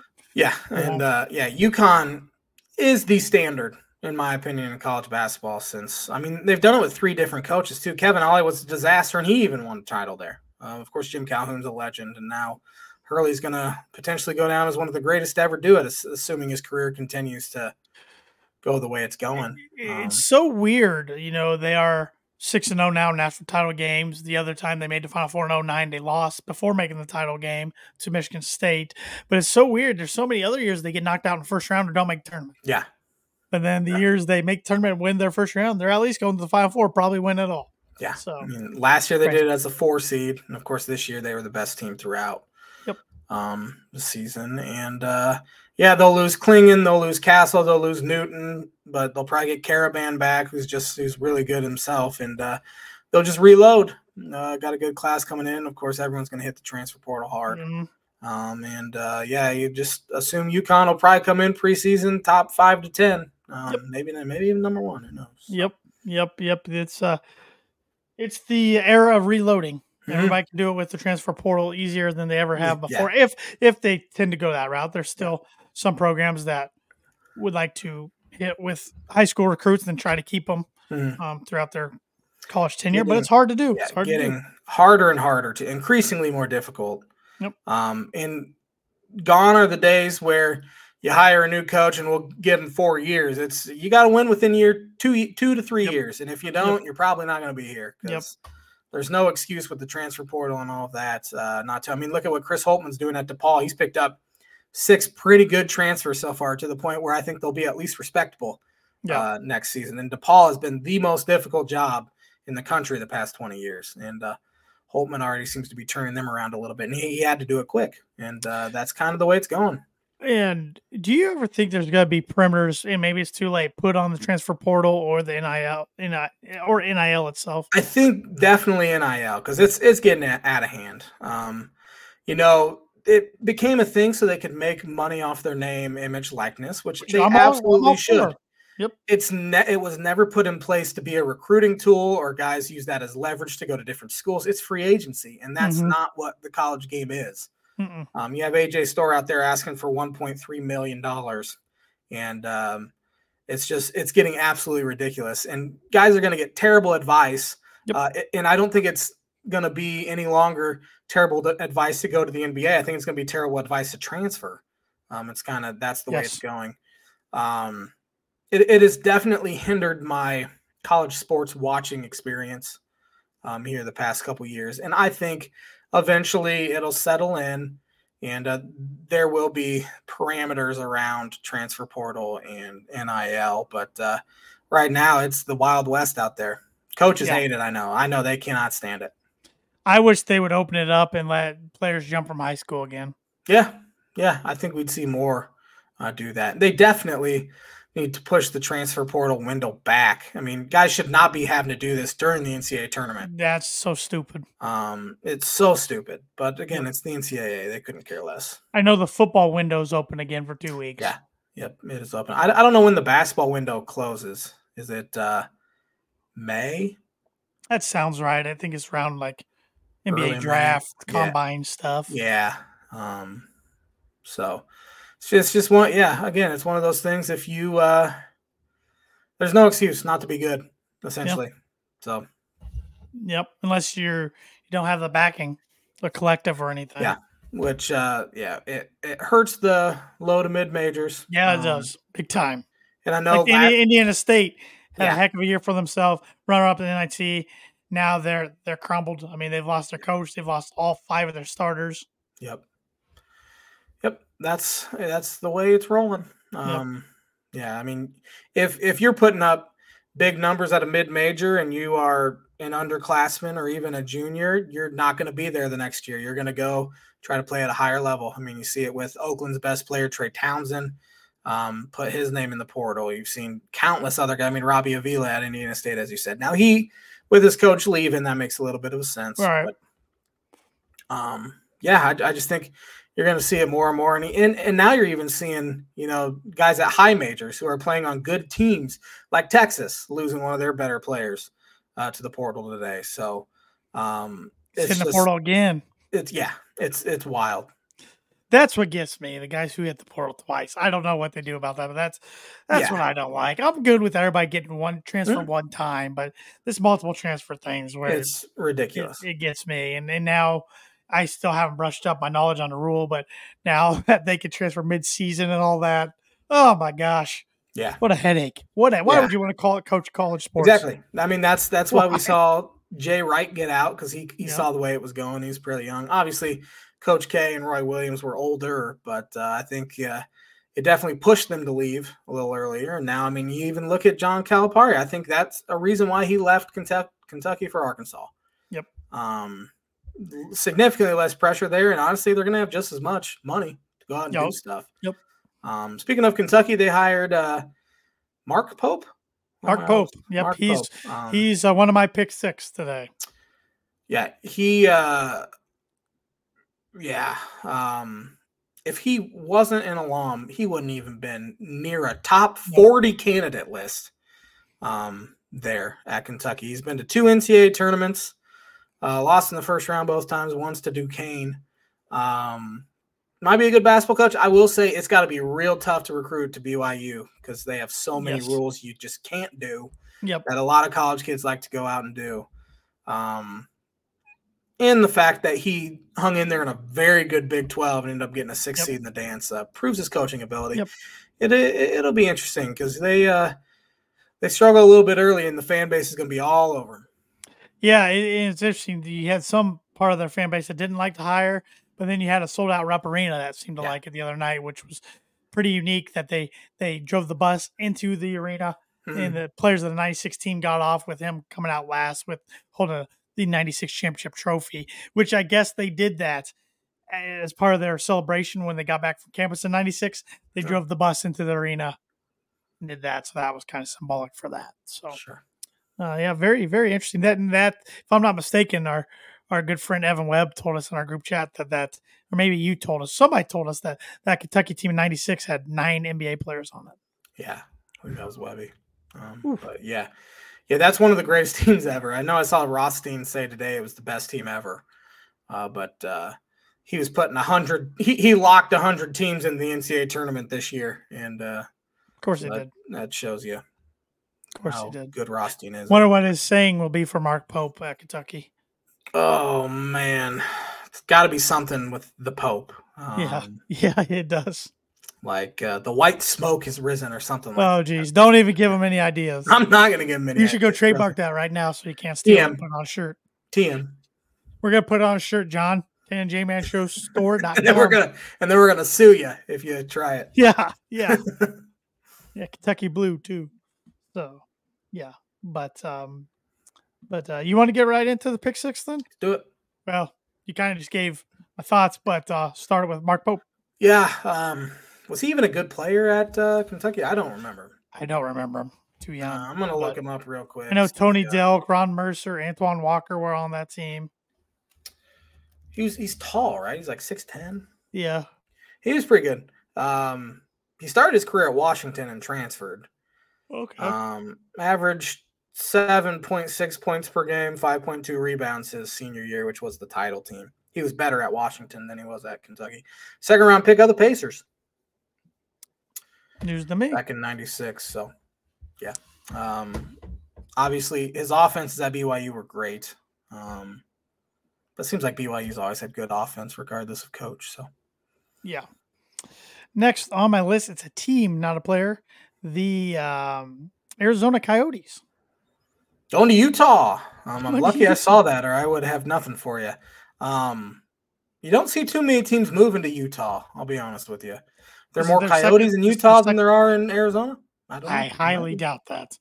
Speaker 2: UConn is the standard, in my opinion, in college basketball since, they've done it with 3 different coaches too. Kevin Ollie was a disaster, and he even won a title there. Of course, Jim Calhoun's a legend, and now Hurley's going to potentially go down as one of the greatest to ever do it, assuming his career continues to go the way it's going.
Speaker 1: It's so weird. They are 6-0 now, national title games. The other time they made the Final Four in 2009, they lost before making the title game to Michigan State. But it's so weird. There's so many other years they get knocked out in the first round or don't make the tournament.
Speaker 2: Yeah.
Speaker 1: But then the years they make the tournament and win their first round, they're at least going to the Final Four, probably win it all.
Speaker 2: Yeah.
Speaker 1: So
Speaker 2: last year they did it as a 4 seed. And of course, this year they were the best team throughout the season. And they'll lose Klingon, they'll lose Castle, they'll lose Newton, but they'll probably get Caravan back, who's really good himself. And they'll just reload. Got a good class coming in. Of course, everyone's going to hit the transfer portal hard.
Speaker 1: Mm-hmm.
Speaker 2: You just assume UConn will probably come in preseason top 5 to 10. Maybe even number 1. Who knows?
Speaker 1: Yep. It's the era of reloading.
Speaker 2: Mm-hmm.
Speaker 1: Everybody can do it with the transfer portal easier than they ever have before. If they tend to go that route, there's still some programs that would like to hit with high school recruits and try to keep them throughout their college tenure, but it's hard to do. It's
Speaker 2: getting harder and harder, to increasingly more difficult.
Speaker 1: Yep.
Speaker 2: And gone are the days where you hire a new coach and we'll give him 4 years. You got to win within two to 3 years, and if you don't, you're probably not going to be here. There's no excuse with the transfer portal and all of that. Look at what Chris Holtman's doing at DePaul. He's picked up 6 pretty good transfers so far, to the point where I think they'll be at least respectable next season. And DePaul has been the most difficult job in the country the past 20 years. And Holtman already seems to be turning them around a little bit, and he had to do it quick. And that's kind of the way it's going.
Speaker 1: And do you ever think there's got to be perimeters, and maybe it's too late, put on the transfer portal or the NIL itself?
Speaker 2: I think definitely NIL, because it's getting out of hand. It became a thing so they could make money off their name, image, likeness, which they absolutely should.
Speaker 1: Yep.
Speaker 2: It was never put in place to be a recruiting tool or guys use that as leverage to go to different schools. It's free agency, and that's not what the college game is. You have AJ Storr out there asking for $1.3 million, and it's getting absolutely ridiculous. And guys are going to get terrible advice, and I don't think it's going to be any longer terrible advice to go to the NBA. I think it's going to be terrible advice to transfer. That's the way it's going. It has definitely hindered my college sports watching experience here the past couple years. And I think eventually it'll settle in, and there will be parameters around transfer portal and NIL. But right now it's the Wild West out there. Coaches hate it. I know they cannot stand it.
Speaker 1: I wish they would open it up and let players jump from high school again.
Speaker 2: Yeah. I think we'd see more do that. They definitely need to push the transfer portal window back. Guys should not be having to do this during the NCAA tournament.
Speaker 1: That's so stupid.
Speaker 2: It's so stupid. But again, it's the NCAA. They couldn't care less.
Speaker 1: I know the football window's open again for 2 weeks.
Speaker 2: Yeah. Yep, it is open. I don't know when the basketball window closes. Is it May?
Speaker 1: That sounds right. I think it's around like NBA early draft, May. Combine stuff.
Speaker 2: Yeah. So it's just one. Yeah. Again, it's one of those things. If you, there's no excuse not to be good, essentially. Yep. So.
Speaker 1: Yep. Unless you don't have the backing, the collective or anything.
Speaker 2: Yeah. Which, it hurts the low to mid majors.
Speaker 1: Yeah, it does. Big time.
Speaker 2: And I know
Speaker 1: Indiana State had a heck of a year for themselves, runner up in NIT. Now they're crumbled. They've lost their coach. They've lost all 5 of their starters.
Speaker 2: Yep. That's the way it's rolling. Yeah. If you're putting up big numbers at a mid-major and you are an underclassman or even a junior, you're not going to be there the next year. You're going to go try to play at a higher level. You see it with Oakland's best player, Trey Townsend, put his name in the portal. You've seen countless other guys. Robbie Avila at Indiana State, as you said. Now with his coach leaving, that makes a little bit of a sense.
Speaker 1: All right.
Speaker 2: But, I just think you're going to see it more and more. And now you're even seeing, guys at high majors who are playing on good teams like Texas losing one of their better players to the portal today. So
Speaker 1: it's in the portal again.
Speaker 2: It's wild.
Speaker 1: That's what gets me. The guys who hit the portal twice. I don't know what they do about that, but that's what I don't like. I'm good with everybody getting one transfer one time, but this multiple transfer things where
Speaker 2: it's ridiculous.
Speaker 1: It gets me. And now I still haven't brushed up my knowledge on the rule, but now that they can transfer mid-season and all that, oh my gosh.
Speaker 2: Yeah.
Speaker 1: What a headache. Why would you want to call it coach college sports?
Speaker 2: Exactly. I mean, that's why we saw Jay Wright get out, because he saw the way it was going. He was pretty young. Obviously, Coach K and Roy Williams were older, but I think it definitely pushed them to leave a little earlier. And now, I mean, you even look at John Calipari. I think that's a reason why he left Kentucky for Arkansas.
Speaker 1: Yep.
Speaker 2: Significantly less pressure there, and honestly, they're going to have just as much money to go out and do stuff.
Speaker 1: Yep.
Speaker 2: Speaking of Kentucky, they hired Mark Pope.
Speaker 1: Mark Pope. Yep. Mark he's one of my pick 6 today.
Speaker 2: Yeah. He if he wasn't an alum, he wouldn't even been near a top 40 candidate list there at Kentucky. He's been to 2 NCAA tournaments, lost in the first round both times, once to Duquesne. Might be a good basketball coach. I will say it's got to be real tough to recruit to BYU because they have so many rules you just can't do that a lot of college kids like to go out and do. And the fact that he hung in there in a very good Big 12 and ended up getting a 6th seed in the dance proves his coaching ability. It'll be interesting because they struggle a little bit early and the fan base is going to be all over them.
Speaker 1: Yeah, it's interesting. You had some part of their fan base that didn't like to hire, but then you had a sold-out Rupp Arena that seemed to like it the other night, which was pretty unique that they drove the bus into the arena, and the players of the 96 team got off with him coming out last with holding the 96 championship trophy, which I guess they did that as part of their celebration when they got back from campus in 96. They drove the bus into the arena and did that, so that was kind of symbolic for that. So, very, very interesting. That, if I'm not mistaken, our good friend Evan Webb told us in our group chat that or maybe you told us, somebody told us that Kentucky team in 96 had 9 NBA players on it.
Speaker 2: Yeah, I think that was Webby. But yeah, that's one of the greatest teams ever. I know I saw Rothstein say today it was the best team ever. But he was putting 100. He locked 100 teams in the NCAA tournament this year, and of
Speaker 1: course he did.
Speaker 2: That shows you.
Speaker 1: Of course he did.
Speaker 2: Good Rothstein is.
Speaker 1: Wonder what his saying will be for Mark Pope at Kentucky.
Speaker 2: Oh man, it's got to be something with the Pope.
Speaker 1: Yeah, it does.
Speaker 2: Like the white smoke has risen or something like
Speaker 1: that. Oh, geez. Don't even give him any ideas.
Speaker 2: I'm not going to give him any
Speaker 1: ideas. You should go trademark that right now so you can't steal it and put it on a shirt.
Speaker 2: TM.
Speaker 1: We're going to put it on a shirt, John. TNJ Show Store.
Speaker 2: and then we're gonna sue you if you try it.
Speaker 1: Yeah. Yeah, Kentucky Blue too. So, yeah. But you want to get right into the pick 6 then?
Speaker 2: Let's do it.
Speaker 1: Well, you kind of just gave my thoughts, but started with Mark Pope.
Speaker 2: Yeah. Was he even a good player at Kentucky? I don't remember.
Speaker 1: I don't remember him. Too young.
Speaker 2: I'm going to look him up real quick.
Speaker 1: I know Tony Delk, Ron Mercer, Antoine Walker were on that team.
Speaker 2: He's tall, right? He's like 6'10".
Speaker 1: Yeah.
Speaker 2: He was pretty good. He started his career at Washington and transferred.
Speaker 1: Okay.
Speaker 2: Averaged 7.6 points per game, 5.2 rebounds his senior year, which was the title team. He was better at Washington than he was at Kentucky. Second round pick of the Pacers.
Speaker 1: News to me.
Speaker 2: Back in 96. So, yeah. Obviously, his offenses at BYU were great. But it seems like BYU's always had good offense regardless of coach. So,
Speaker 1: yeah. Next on my list, it's a team, not a player. The Arizona Coyotes.
Speaker 2: Going to Utah. I'm lucky I saw that, or I would have nothing for you. You don't see too many teams moving to Utah, I'll be honest with you. There are more Coyotes in Utah than there are in Arizona?
Speaker 1: I highly doubt that.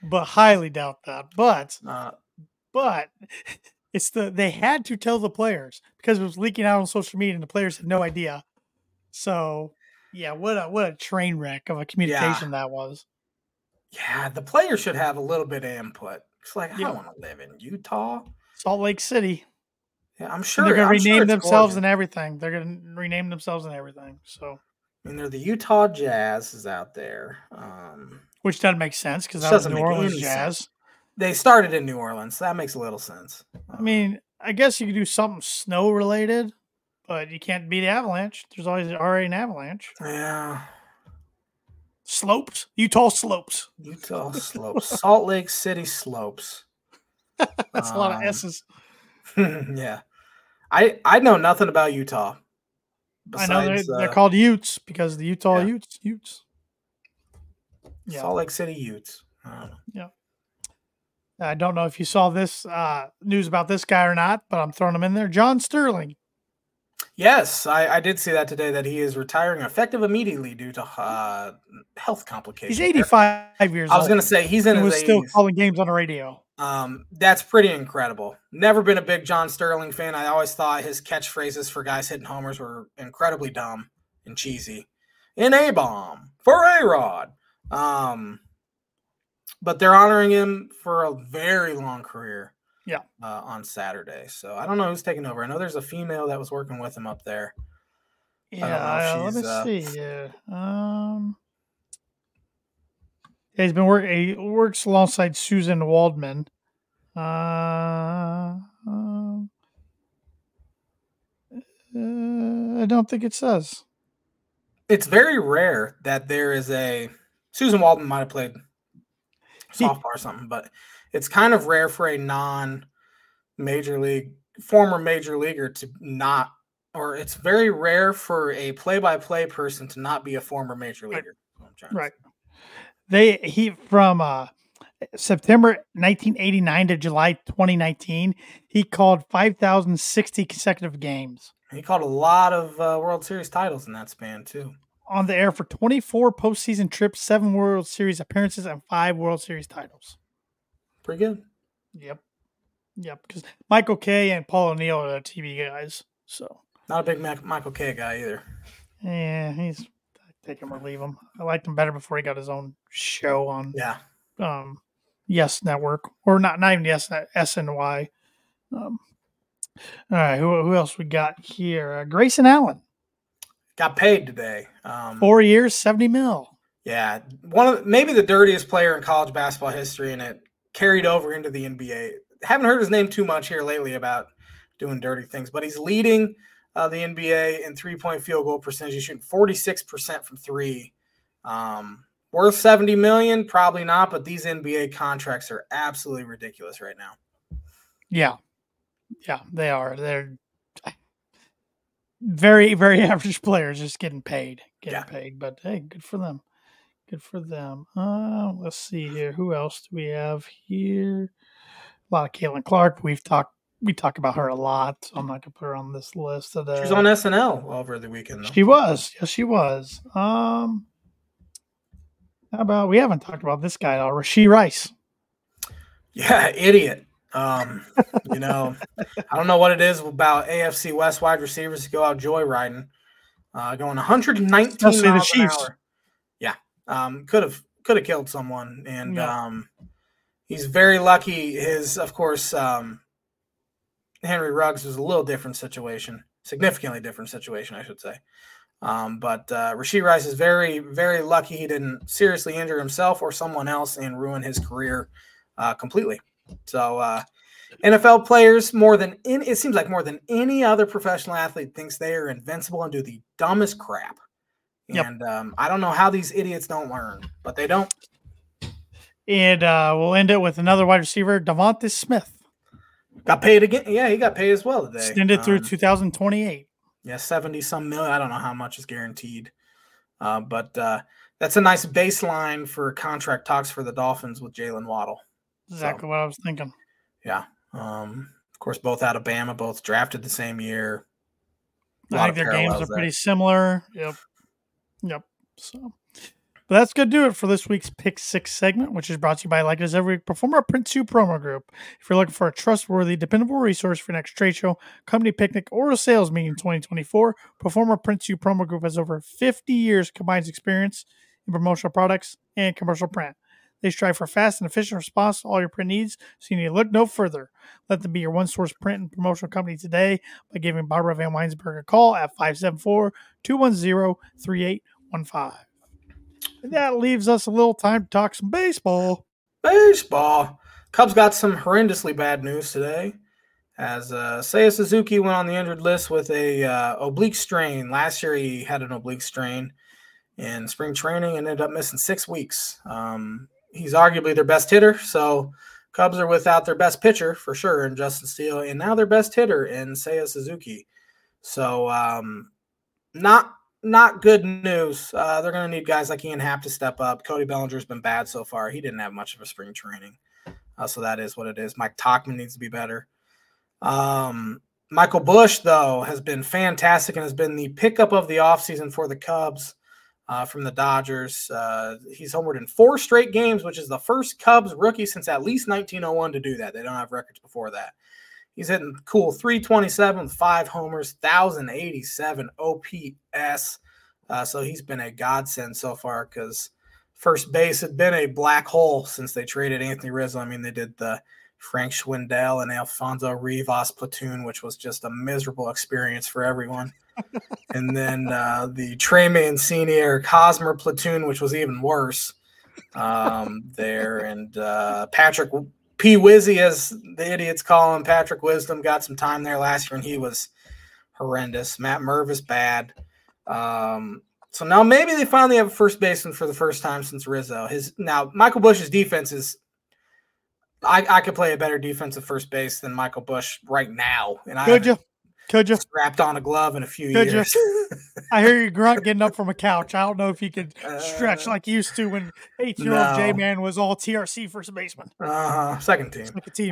Speaker 1: But it's they had to tell the players because it was leaking out on social media and the players had no idea. So, yeah, what a train wreck of a communication that was.
Speaker 2: Yeah, the players should have a little bit of input. It's like, I don't want to live in Utah.
Speaker 1: Salt Lake City.
Speaker 2: Yeah, I'm
Speaker 1: And
Speaker 2: sure.
Speaker 1: they're going to
Speaker 2: I'm sure
Speaker 1: rename
Speaker 2: it's
Speaker 1: themselves
Speaker 2: gorgeous.
Speaker 1: and everything. They're going to rename themselves and everything. So,
Speaker 2: I mean, they're the Utah Jazz is out there,
Speaker 1: which doesn't make sense because
Speaker 2: which
Speaker 1: that was
Speaker 2: doesn't
Speaker 1: New
Speaker 2: make
Speaker 1: Orleans
Speaker 2: any sense.
Speaker 1: Jazz.
Speaker 2: They started in New Orleans. So that makes a little sense.
Speaker 1: I mean, I guess you could do something snow related, but you can't beat Avalanche. There's always already an Avalanche.
Speaker 2: Yeah.
Speaker 1: Slopes, Utah Slopes.
Speaker 2: Utah Slopes, Salt Lake City Slopes.
Speaker 1: That's a lot of S's.
Speaker 2: Yeah, I know nothing about Utah.
Speaker 1: I know
Speaker 2: Besides
Speaker 1: they're called Utes because the Utah
Speaker 2: yeah.
Speaker 1: Utes. Yeah.
Speaker 2: Salt Lake City Utes.
Speaker 1: Yeah. I don't know if you saw this news about this guy or not, but I'm throwing him in there. John Sterling.
Speaker 2: Yes, I did see that today that he is retiring effective immediately due to health complications.
Speaker 1: He's 85 years old.
Speaker 2: I was going to say he's in
Speaker 1: he
Speaker 2: his
Speaker 1: was
Speaker 2: 80s.
Speaker 1: still calling games on the radio.
Speaker 2: That's pretty incredible. Never been a big John Sterling fan. I always thought his catchphrases for guys hitting homers were incredibly dumb and cheesy. In A-bomb for A-Rod. But they're honoring him for a very long career.
Speaker 1: Yeah.
Speaker 2: On Saturday. So I don't know who's taking over. I know there's a female that was working with him up there.
Speaker 1: Yeah, let me see. Yeah. He's been working. He works alongside Susan Waldman. I don't think it says.
Speaker 2: It's very rare that there is a Susan Waldman might have played softball or something, but it's kind of rare for a former major leaguer to not, or it's very rare for a play-by-play person to not be a former major leaguer.
Speaker 1: Right. He from September 1989 to July 2019, he called 5,060 consecutive games.
Speaker 2: He called a lot of World Series titles in that span too.
Speaker 1: On the air for 24 postseason trips, 7 World Series appearances, and 5 World Series titles.
Speaker 2: Pretty good.
Speaker 1: Yep. Because Michael Kay and Paul O'Neill are the TV guys. So
Speaker 2: not a big Michael Kay guy either.
Speaker 1: Yeah, he's take him or leave him. I liked him better before he got his own show on.
Speaker 2: Yeah.
Speaker 1: Yes Network, or not even Yes SNY. All right, who else we got here? Grayson Allen
Speaker 2: got paid today.
Speaker 1: 4 years, $70 million.
Speaker 2: Yeah, maybe the dirtiest player in college basketball history, and it carried over into the NBA. Haven't heard his name too much here lately about doing dirty things, but he's leading the NBA in 3-point field goal percentage. He's shooting 46% from three. Worth $70 million? Probably not, but these NBA contracts are absolutely ridiculous right now.
Speaker 1: Yeah, they are. They're very, very average players just getting paid. But hey, good for them. Let's see here. Who else do we have here? A lot of Caitlin Clark. We talk about her a lot, so I'm not gonna put her on this list today.
Speaker 2: She's on SNL over the weekend, though.
Speaker 1: She was. Yes, she was. How about we haven't talked about this guy at all, Rashee Rice.
Speaker 2: Yeah, idiot. I don't know what it is about AFC West wide receivers to go out joyriding, going 119 miles an hour. Yeah, could have killed someone, and he's very lucky. Of course, Henry Ruggs was a little different situation, significantly different situation, I should say. But Rashee Rice is very, very lucky he didn't seriously injure himself or someone else and ruin his career completely. So NFL players, it seems like more than any other professional athlete, thinks they are invincible and do the dumbest crap.
Speaker 1: Yep.
Speaker 2: And I don't know how these idiots don't learn, but they don't.
Speaker 1: And we'll end it with another wide receiver, Devonta Smith.
Speaker 2: Got paid again. Yeah, he got paid as well today.
Speaker 1: Extended through 2028.
Speaker 2: Yeah, 70-some million. I don't know how much is guaranteed. But that's a nice baseline for contract talks for the Dolphins with Jalen Waddle.
Speaker 1: Exactly what I was thinking.
Speaker 2: Yeah. Of course, both out of Bama, both drafted the same year.
Speaker 1: I think their games are pretty similar. Yep. So, but that's going to do it for this week's Pick 6 segment, which is brought to you by, like it is every week, Performer Print 2 Promo Group. If you're looking for a trustworthy, dependable resource for your next trade show, company picnic, or a sales meeting in 2024, Performer Print 2 Promo Group has over 50 years combined experience in promotional products and commercial print. They strive for fast and efficient response to all your print needs, so you need to look no further. Let them be your one-source print and promotional company today by giving Barbara Van Weinsberg a call at 574-210-3815. And that leaves us a little time to talk some baseball.
Speaker 2: Baseball. Cubs got some horrendously bad news today, as Seiya Suzuki went on the injured list with a oblique strain. Last year he had an oblique strain in spring training and ended up missing 6 weeks. He's arguably their best hitter, so Cubs are without their best pitcher for sure in Justin Steele, and now their best hitter in Seiya Suzuki. So not good news. They're going to need guys like Ian Happ to step up. Cody Bellinger's been bad so far. He didn't have much of a spring training, so that is what it is. Mike Tauchman needs to be better. Michael Busch, though, has been fantastic and has been the pickup of the offseason for the Cubs from the Dodgers. He's homered in 4 straight games, which is the first Cubs rookie since at least 1901 to do that. They don't have records before that. He's hitting cool 327 with 5 homers, 1,087 OPS. So he's been a godsend so far because first base had been a black hole since they traded Anthony Rizzo. I mean, they did the Frank Schwindel and Alfonso Rivas platoon, which was just a miserable experience for everyone. And then the Trey Mancini, Eric Hosmer platoon, which was even worse there. And Patrick P. Wizzy, as the idiots call him, Patrick Wisdom, got some time there last year, and he was horrendous. Matt Mervis, bad. So now maybe they finally have a first baseman for the first time since Rizzo. Now, Michael Busch's defense is – I could play a better defensive first base than Michael Busch right now. And
Speaker 1: Could you?
Speaker 2: Strapped on a glove in a few years.
Speaker 1: I hear you grunt getting up from a couch. I don't know if you could stretch like you used to when 18-year-old J-Man was all TRC first baseman.
Speaker 2: Second team.
Speaker 1: Second team.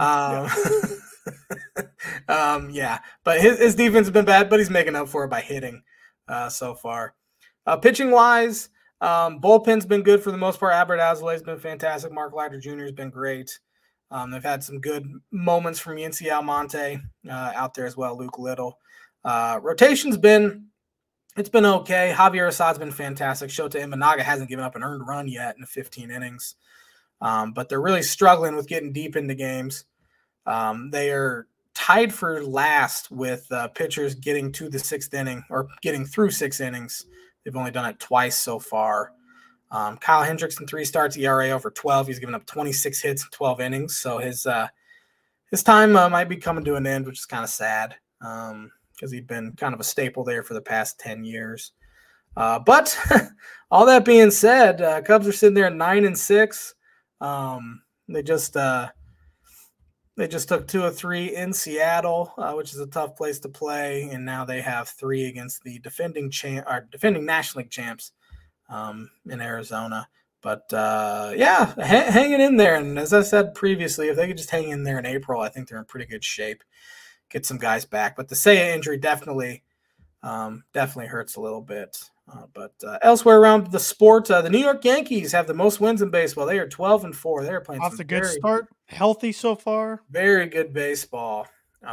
Speaker 2: Yeah. But his defense has been bad, but he's making up for it by hitting so far. Pitching-wise, bullpen's been good for the most part. Albert Alzolay has been fantastic. Mark Leiter Jr. has been great. They've had some good moments from Yency Almonte out there as well, Luke Little. Rotation's been okay. Javier Assad's been fantastic. Shota Imanaga hasn't given up an earned run yet in 15 innings. But they're really struggling with getting deep into games. They are tied for last with pitchers getting to the 6th inning or getting through 6 innings. They've only done it twice so far. Kyle Hendricks in 3 starts, ERA over 12. He's given up 26 hits in 12 innings. So his time might be coming to an end, which is kind of sad because he'd been kind of a staple there for the past 10 years. But all that being said, Cubs are sitting there at 9-6. They just took 2 of 3 in Seattle, which is a tough place to play, and now they have 3 against the defending National League champs in Arizona. But hanging in there. And as I said previously, if they could just hang in there in April, I think they're in pretty good shape. Get some guys back. But the Seiya injury definitely hurts a little bit. But elsewhere around the sport, the New York Yankees have the most wins in baseball. They are 12-4. They're playing
Speaker 1: off the good start, healthy so far.
Speaker 2: Very good baseball.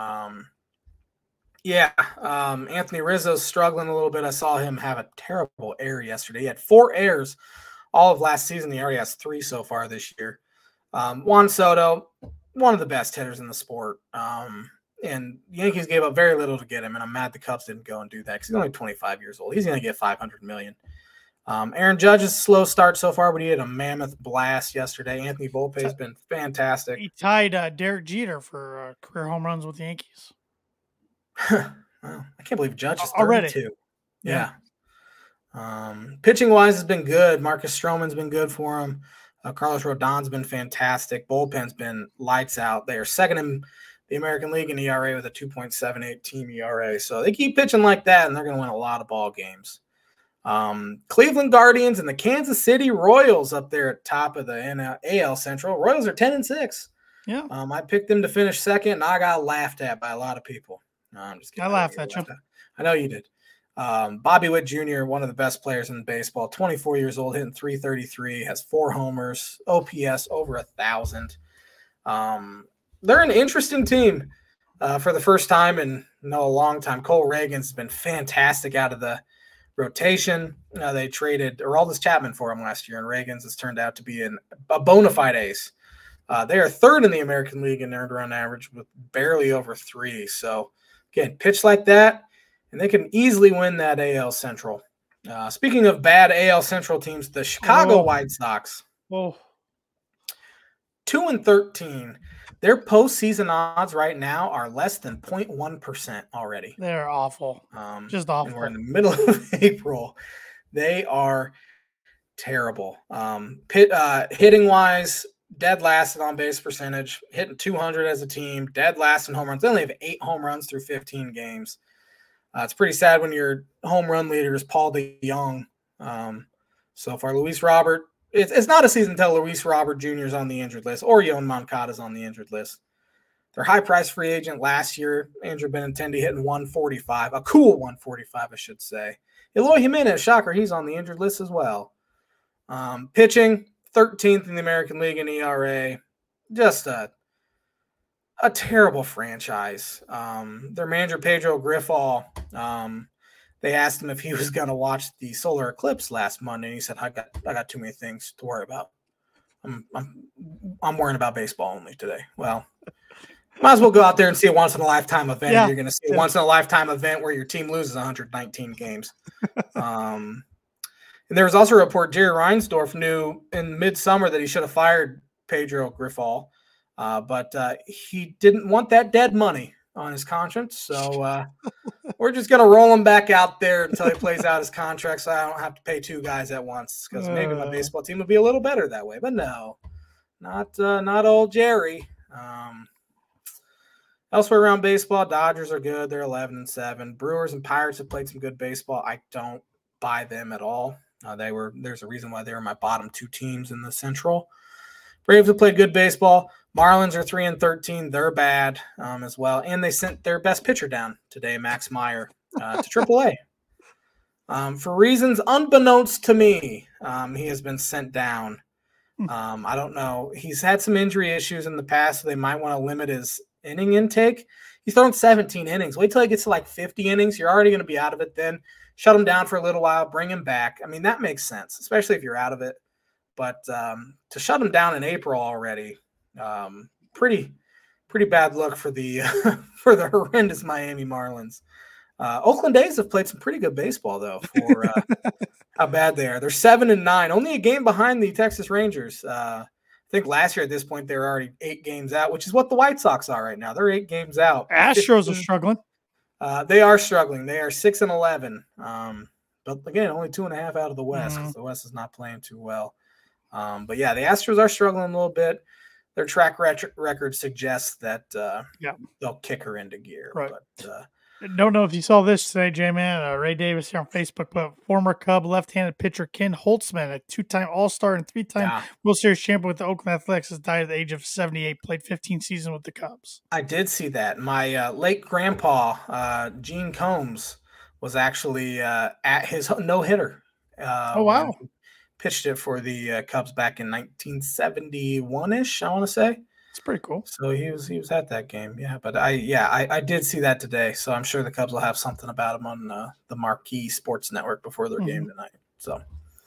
Speaker 2: Anthony Rizzo's struggling a little bit. I saw him have a terrible error yesterday. He had 4 errors all of last season. He already has 3 so far this year. Juan Soto, one of the best hitters in the sport. And the Yankees gave up very little to get him, and I'm mad the Cubs didn't go and do that because he's only 25 years old. He's going to get $500 million. Aaron Judge's slow start so far, but he had a mammoth blast yesterday. Anthony Volpe has been fantastic.
Speaker 1: He tied Derek Jeter for career home runs with the Yankees.
Speaker 2: Well, I can't believe Judge is 32.
Speaker 1: Already.
Speaker 2: Yeah. Pitching-wise has been good. Marcus Stroman's been good for him. Carlos Rodon's been fantastic. Bullpen's been lights out. They are second in the American League in ERA with a 2.78 team ERA. So they keep pitching like that, and they're going to win a lot of ball games. Cleveland Guardians and the Kansas City Royals up there at top of the AL Central. Royals are 10-6.
Speaker 1: Yeah.
Speaker 2: I picked them to finish second, and I got laughed at by a lot of people. No, I'm just kidding.
Speaker 1: I laughed at you.
Speaker 2: I know you did. Bobby Witt Jr., one of the best players in baseball, 24 years old, hitting .333, has 4 homers, OPS over 1,000. They're an interesting team for the first time in a long time. Cole Reagan's been fantastic out of the rotation. They traded Aroldis Chapman for him last year, and Reagans has turned out to be a bona fide ace. They are third in the American League in earned run average with barely over 3. So, again, pitch like that, and they can easily win that AL Central. Speaking of bad AL Central teams, the Chicago White Sox, 2-13. Their postseason odds right now are less than 0.1% already.
Speaker 1: They're awful. Just awful.
Speaker 2: And we're in the middle of April. They are terrible. Hitting wise, dead last in on base percentage, hitting 200 as a team, dead last in home runs. They only have 8 home runs through 15 games. It's pretty sad when your home run leader is Paul DeJong. So far, Luis Robert, it's not a season until Luis Robert Jr. is on the injured list or Yoan Moncada is on the injured list. Their high-price free agent last year, Andrew Benintendi, hitting 145, a cool 145, I should say. Eloy Jimenez, shocker, he's on the injured list as well. Pitching, 13th in the American League in ERA. Just a terrible franchise. Their manager, Pedro Grifol, they asked him if he was going to watch the solar eclipse last Monday, and he said, I got too many things to worry about. I'm worrying about baseball only today. Well, might as well go out there and see a once-in-a-lifetime event. Yeah. You're going to see a once-in-a-lifetime event where your team loses 119 games. And there was also a report Jerry Reinsdorf knew in midsummer that he should have fired Pedro Grifol, but he didn't want that dead money on his conscience. So we're just going to roll him back out there until he plays out his contract so I don't have to pay 2 guys at once, because maybe my baseball team would be a little better that way. But no, not old Jerry. Elsewhere around baseball, Dodgers are good. They're 11-7. Brewers and Pirates have played some good baseball. I don't buy them at all. There's a reason why they were my bottom 2 teams in the Central. Braves have played good baseball. Marlins are 3-13. They're bad as well. And they sent their best pitcher down today, Max Meyer, to AAA. For reasons unbeknownst to me, he has been sent down. I don't know. He's had some injury issues in the past, so they might want to limit his inning intake. He's thrown 17 innings. Wait till he gets to like 50 innings. You're already going to be out of it then. Shut him down for a little while, bring him back. I mean, that makes sense, especially if you're out of it. But to shut him down in April already, pretty bad look for the for the horrendous Miami Marlins. Oakland A's have played some pretty good baseball, though, for how bad they are. They're 7-9, only a game behind the Texas Rangers. I think last year at this point they were already 8 games out, which is what the White Sox are right now. They're 8 games out.
Speaker 1: Astros are struggling.
Speaker 2: They are struggling. They are 6-11. But again, only 2.5 out of the West, because the West is not playing too well. But yeah, the Astros are struggling a little bit. Their track record suggests that they'll kick her into gear.
Speaker 1: Right.
Speaker 2: But,
Speaker 1: don't know if you saw this today, J-Man. Ray Davis here on Facebook, but former Cub left-handed pitcher Ken Holtzman, a 2-time All-Star and 3-time World Series champion with the Oakland Athletics, has died at the age of 78, played 15 seasons with the Cubs.
Speaker 2: I did see that. My late grandpa, Gene Combs, was actually at his no-hitter.
Speaker 1: Oh, wow.
Speaker 2: Pitched it for the Cubs back in 1971-ish, I want to say.
Speaker 1: It's pretty cool.
Speaker 2: So he was at that game, yeah. But I did see that today, so I'm sure the Cubs will have something about him on the Marquee Sports Network before their game tonight. So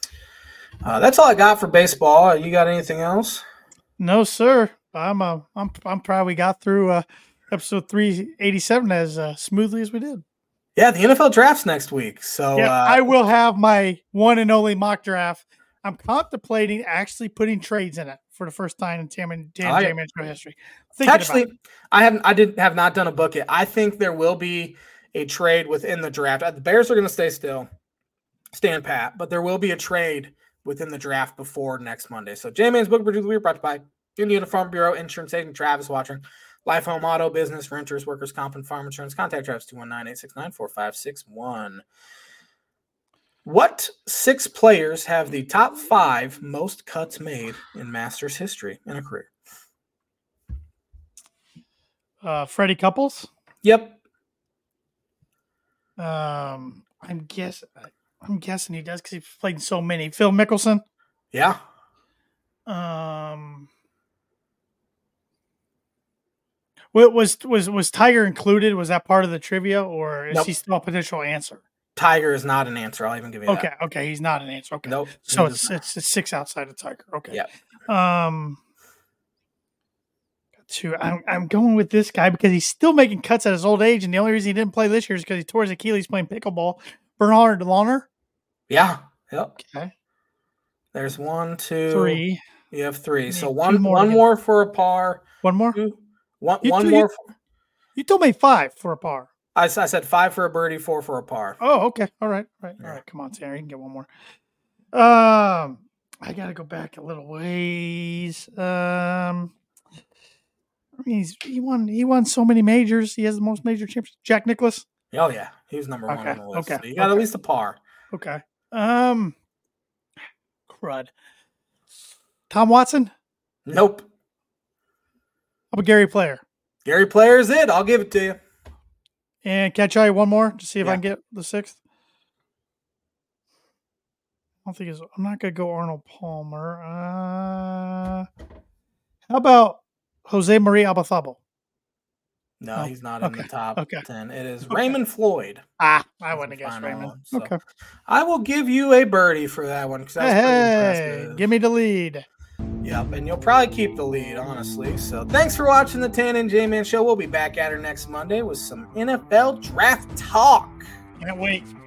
Speaker 2: that's all I got for baseball. You got anything else?
Speaker 1: No, sir. I'm proud we got through episode 387 as smoothly as we did.
Speaker 2: Yeah, the NFL draft's next week, so
Speaker 1: I will have my one and only mock draft. I'm contemplating actually putting trades in it for the first time in Dan J-Man show history.
Speaker 2: Actually, I have not done a book yet. I think there will be a trade within the draft. The Bears are going to stay still, stand pat, but there will be a trade within the draft before next Monday. So J-Man's Book Review of the Week brought to you by Indiana Farm Bureau Insurance Agent Travis watching. Life, home, auto, business, renters, workers, comp, and farm insurance. Contact Travis 219-869-4561. What 6 players have the top 5 most cuts made in Masters history in a career?
Speaker 1: Freddie Couples.
Speaker 2: Yep.
Speaker 1: I'm guessing he does because he's played so many. Phil Mickelson.
Speaker 2: Yeah.
Speaker 1: Was Tiger included? Was that part of the trivia, or is he still a potential answer?
Speaker 2: Tiger is not an answer. I'll even give you that.
Speaker 1: Okay, he's not an answer. Okay,
Speaker 2: Nope.
Speaker 1: so it's 6 outside of Tiger. Okay,
Speaker 2: yeah.
Speaker 1: I'm going with this guy because he's still making cuts at his old age, and the only reason he didn't play this year is because he tore his Achilles playing pickleball. Bernhard Langer.
Speaker 2: Yeah. Yep.
Speaker 1: Okay.
Speaker 2: There's 1, 2,
Speaker 1: 3.
Speaker 2: You have 3. So
Speaker 1: one
Speaker 2: more for a par.
Speaker 1: One more.
Speaker 2: One more.
Speaker 1: You told me 5 for a par.
Speaker 2: I said 5 for a birdie, 4 for a par.
Speaker 1: Oh, okay. All right. All right. Come on, Tanner. You can get one more. I got to go back a little ways. He won so many majors. He has the most major championships. Jack Nicklaus.
Speaker 2: Oh yeah, he was number 1 on the list.
Speaker 1: Okay.
Speaker 2: So you got at least a par.
Speaker 1: Okay. Crud. Tom Watson.
Speaker 2: Nope.
Speaker 1: How about Gary Player?
Speaker 2: Gary Player is it. I'll give it to you.
Speaker 1: And can I try one more to see if I can get the 6th? I'm not gonna go Arnold Palmer. How about Jose Maria Abasabo?
Speaker 2: No, he's not in the top 10. It is Raymond Floyd.
Speaker 1: I wouldn't have guessed Raymond.
Speaker 2: So okay. I will give you a birdie for that one because that's pretty impressive.
Speaker 1: Give me the lead.
Speaker 2: Yep, and you'll probably keep the lead, honestly. So thanks for watching the Tan and J-Man Show. We'll be back at her next Monday with some NFL draft talk.
Speaker 1: Can't wait.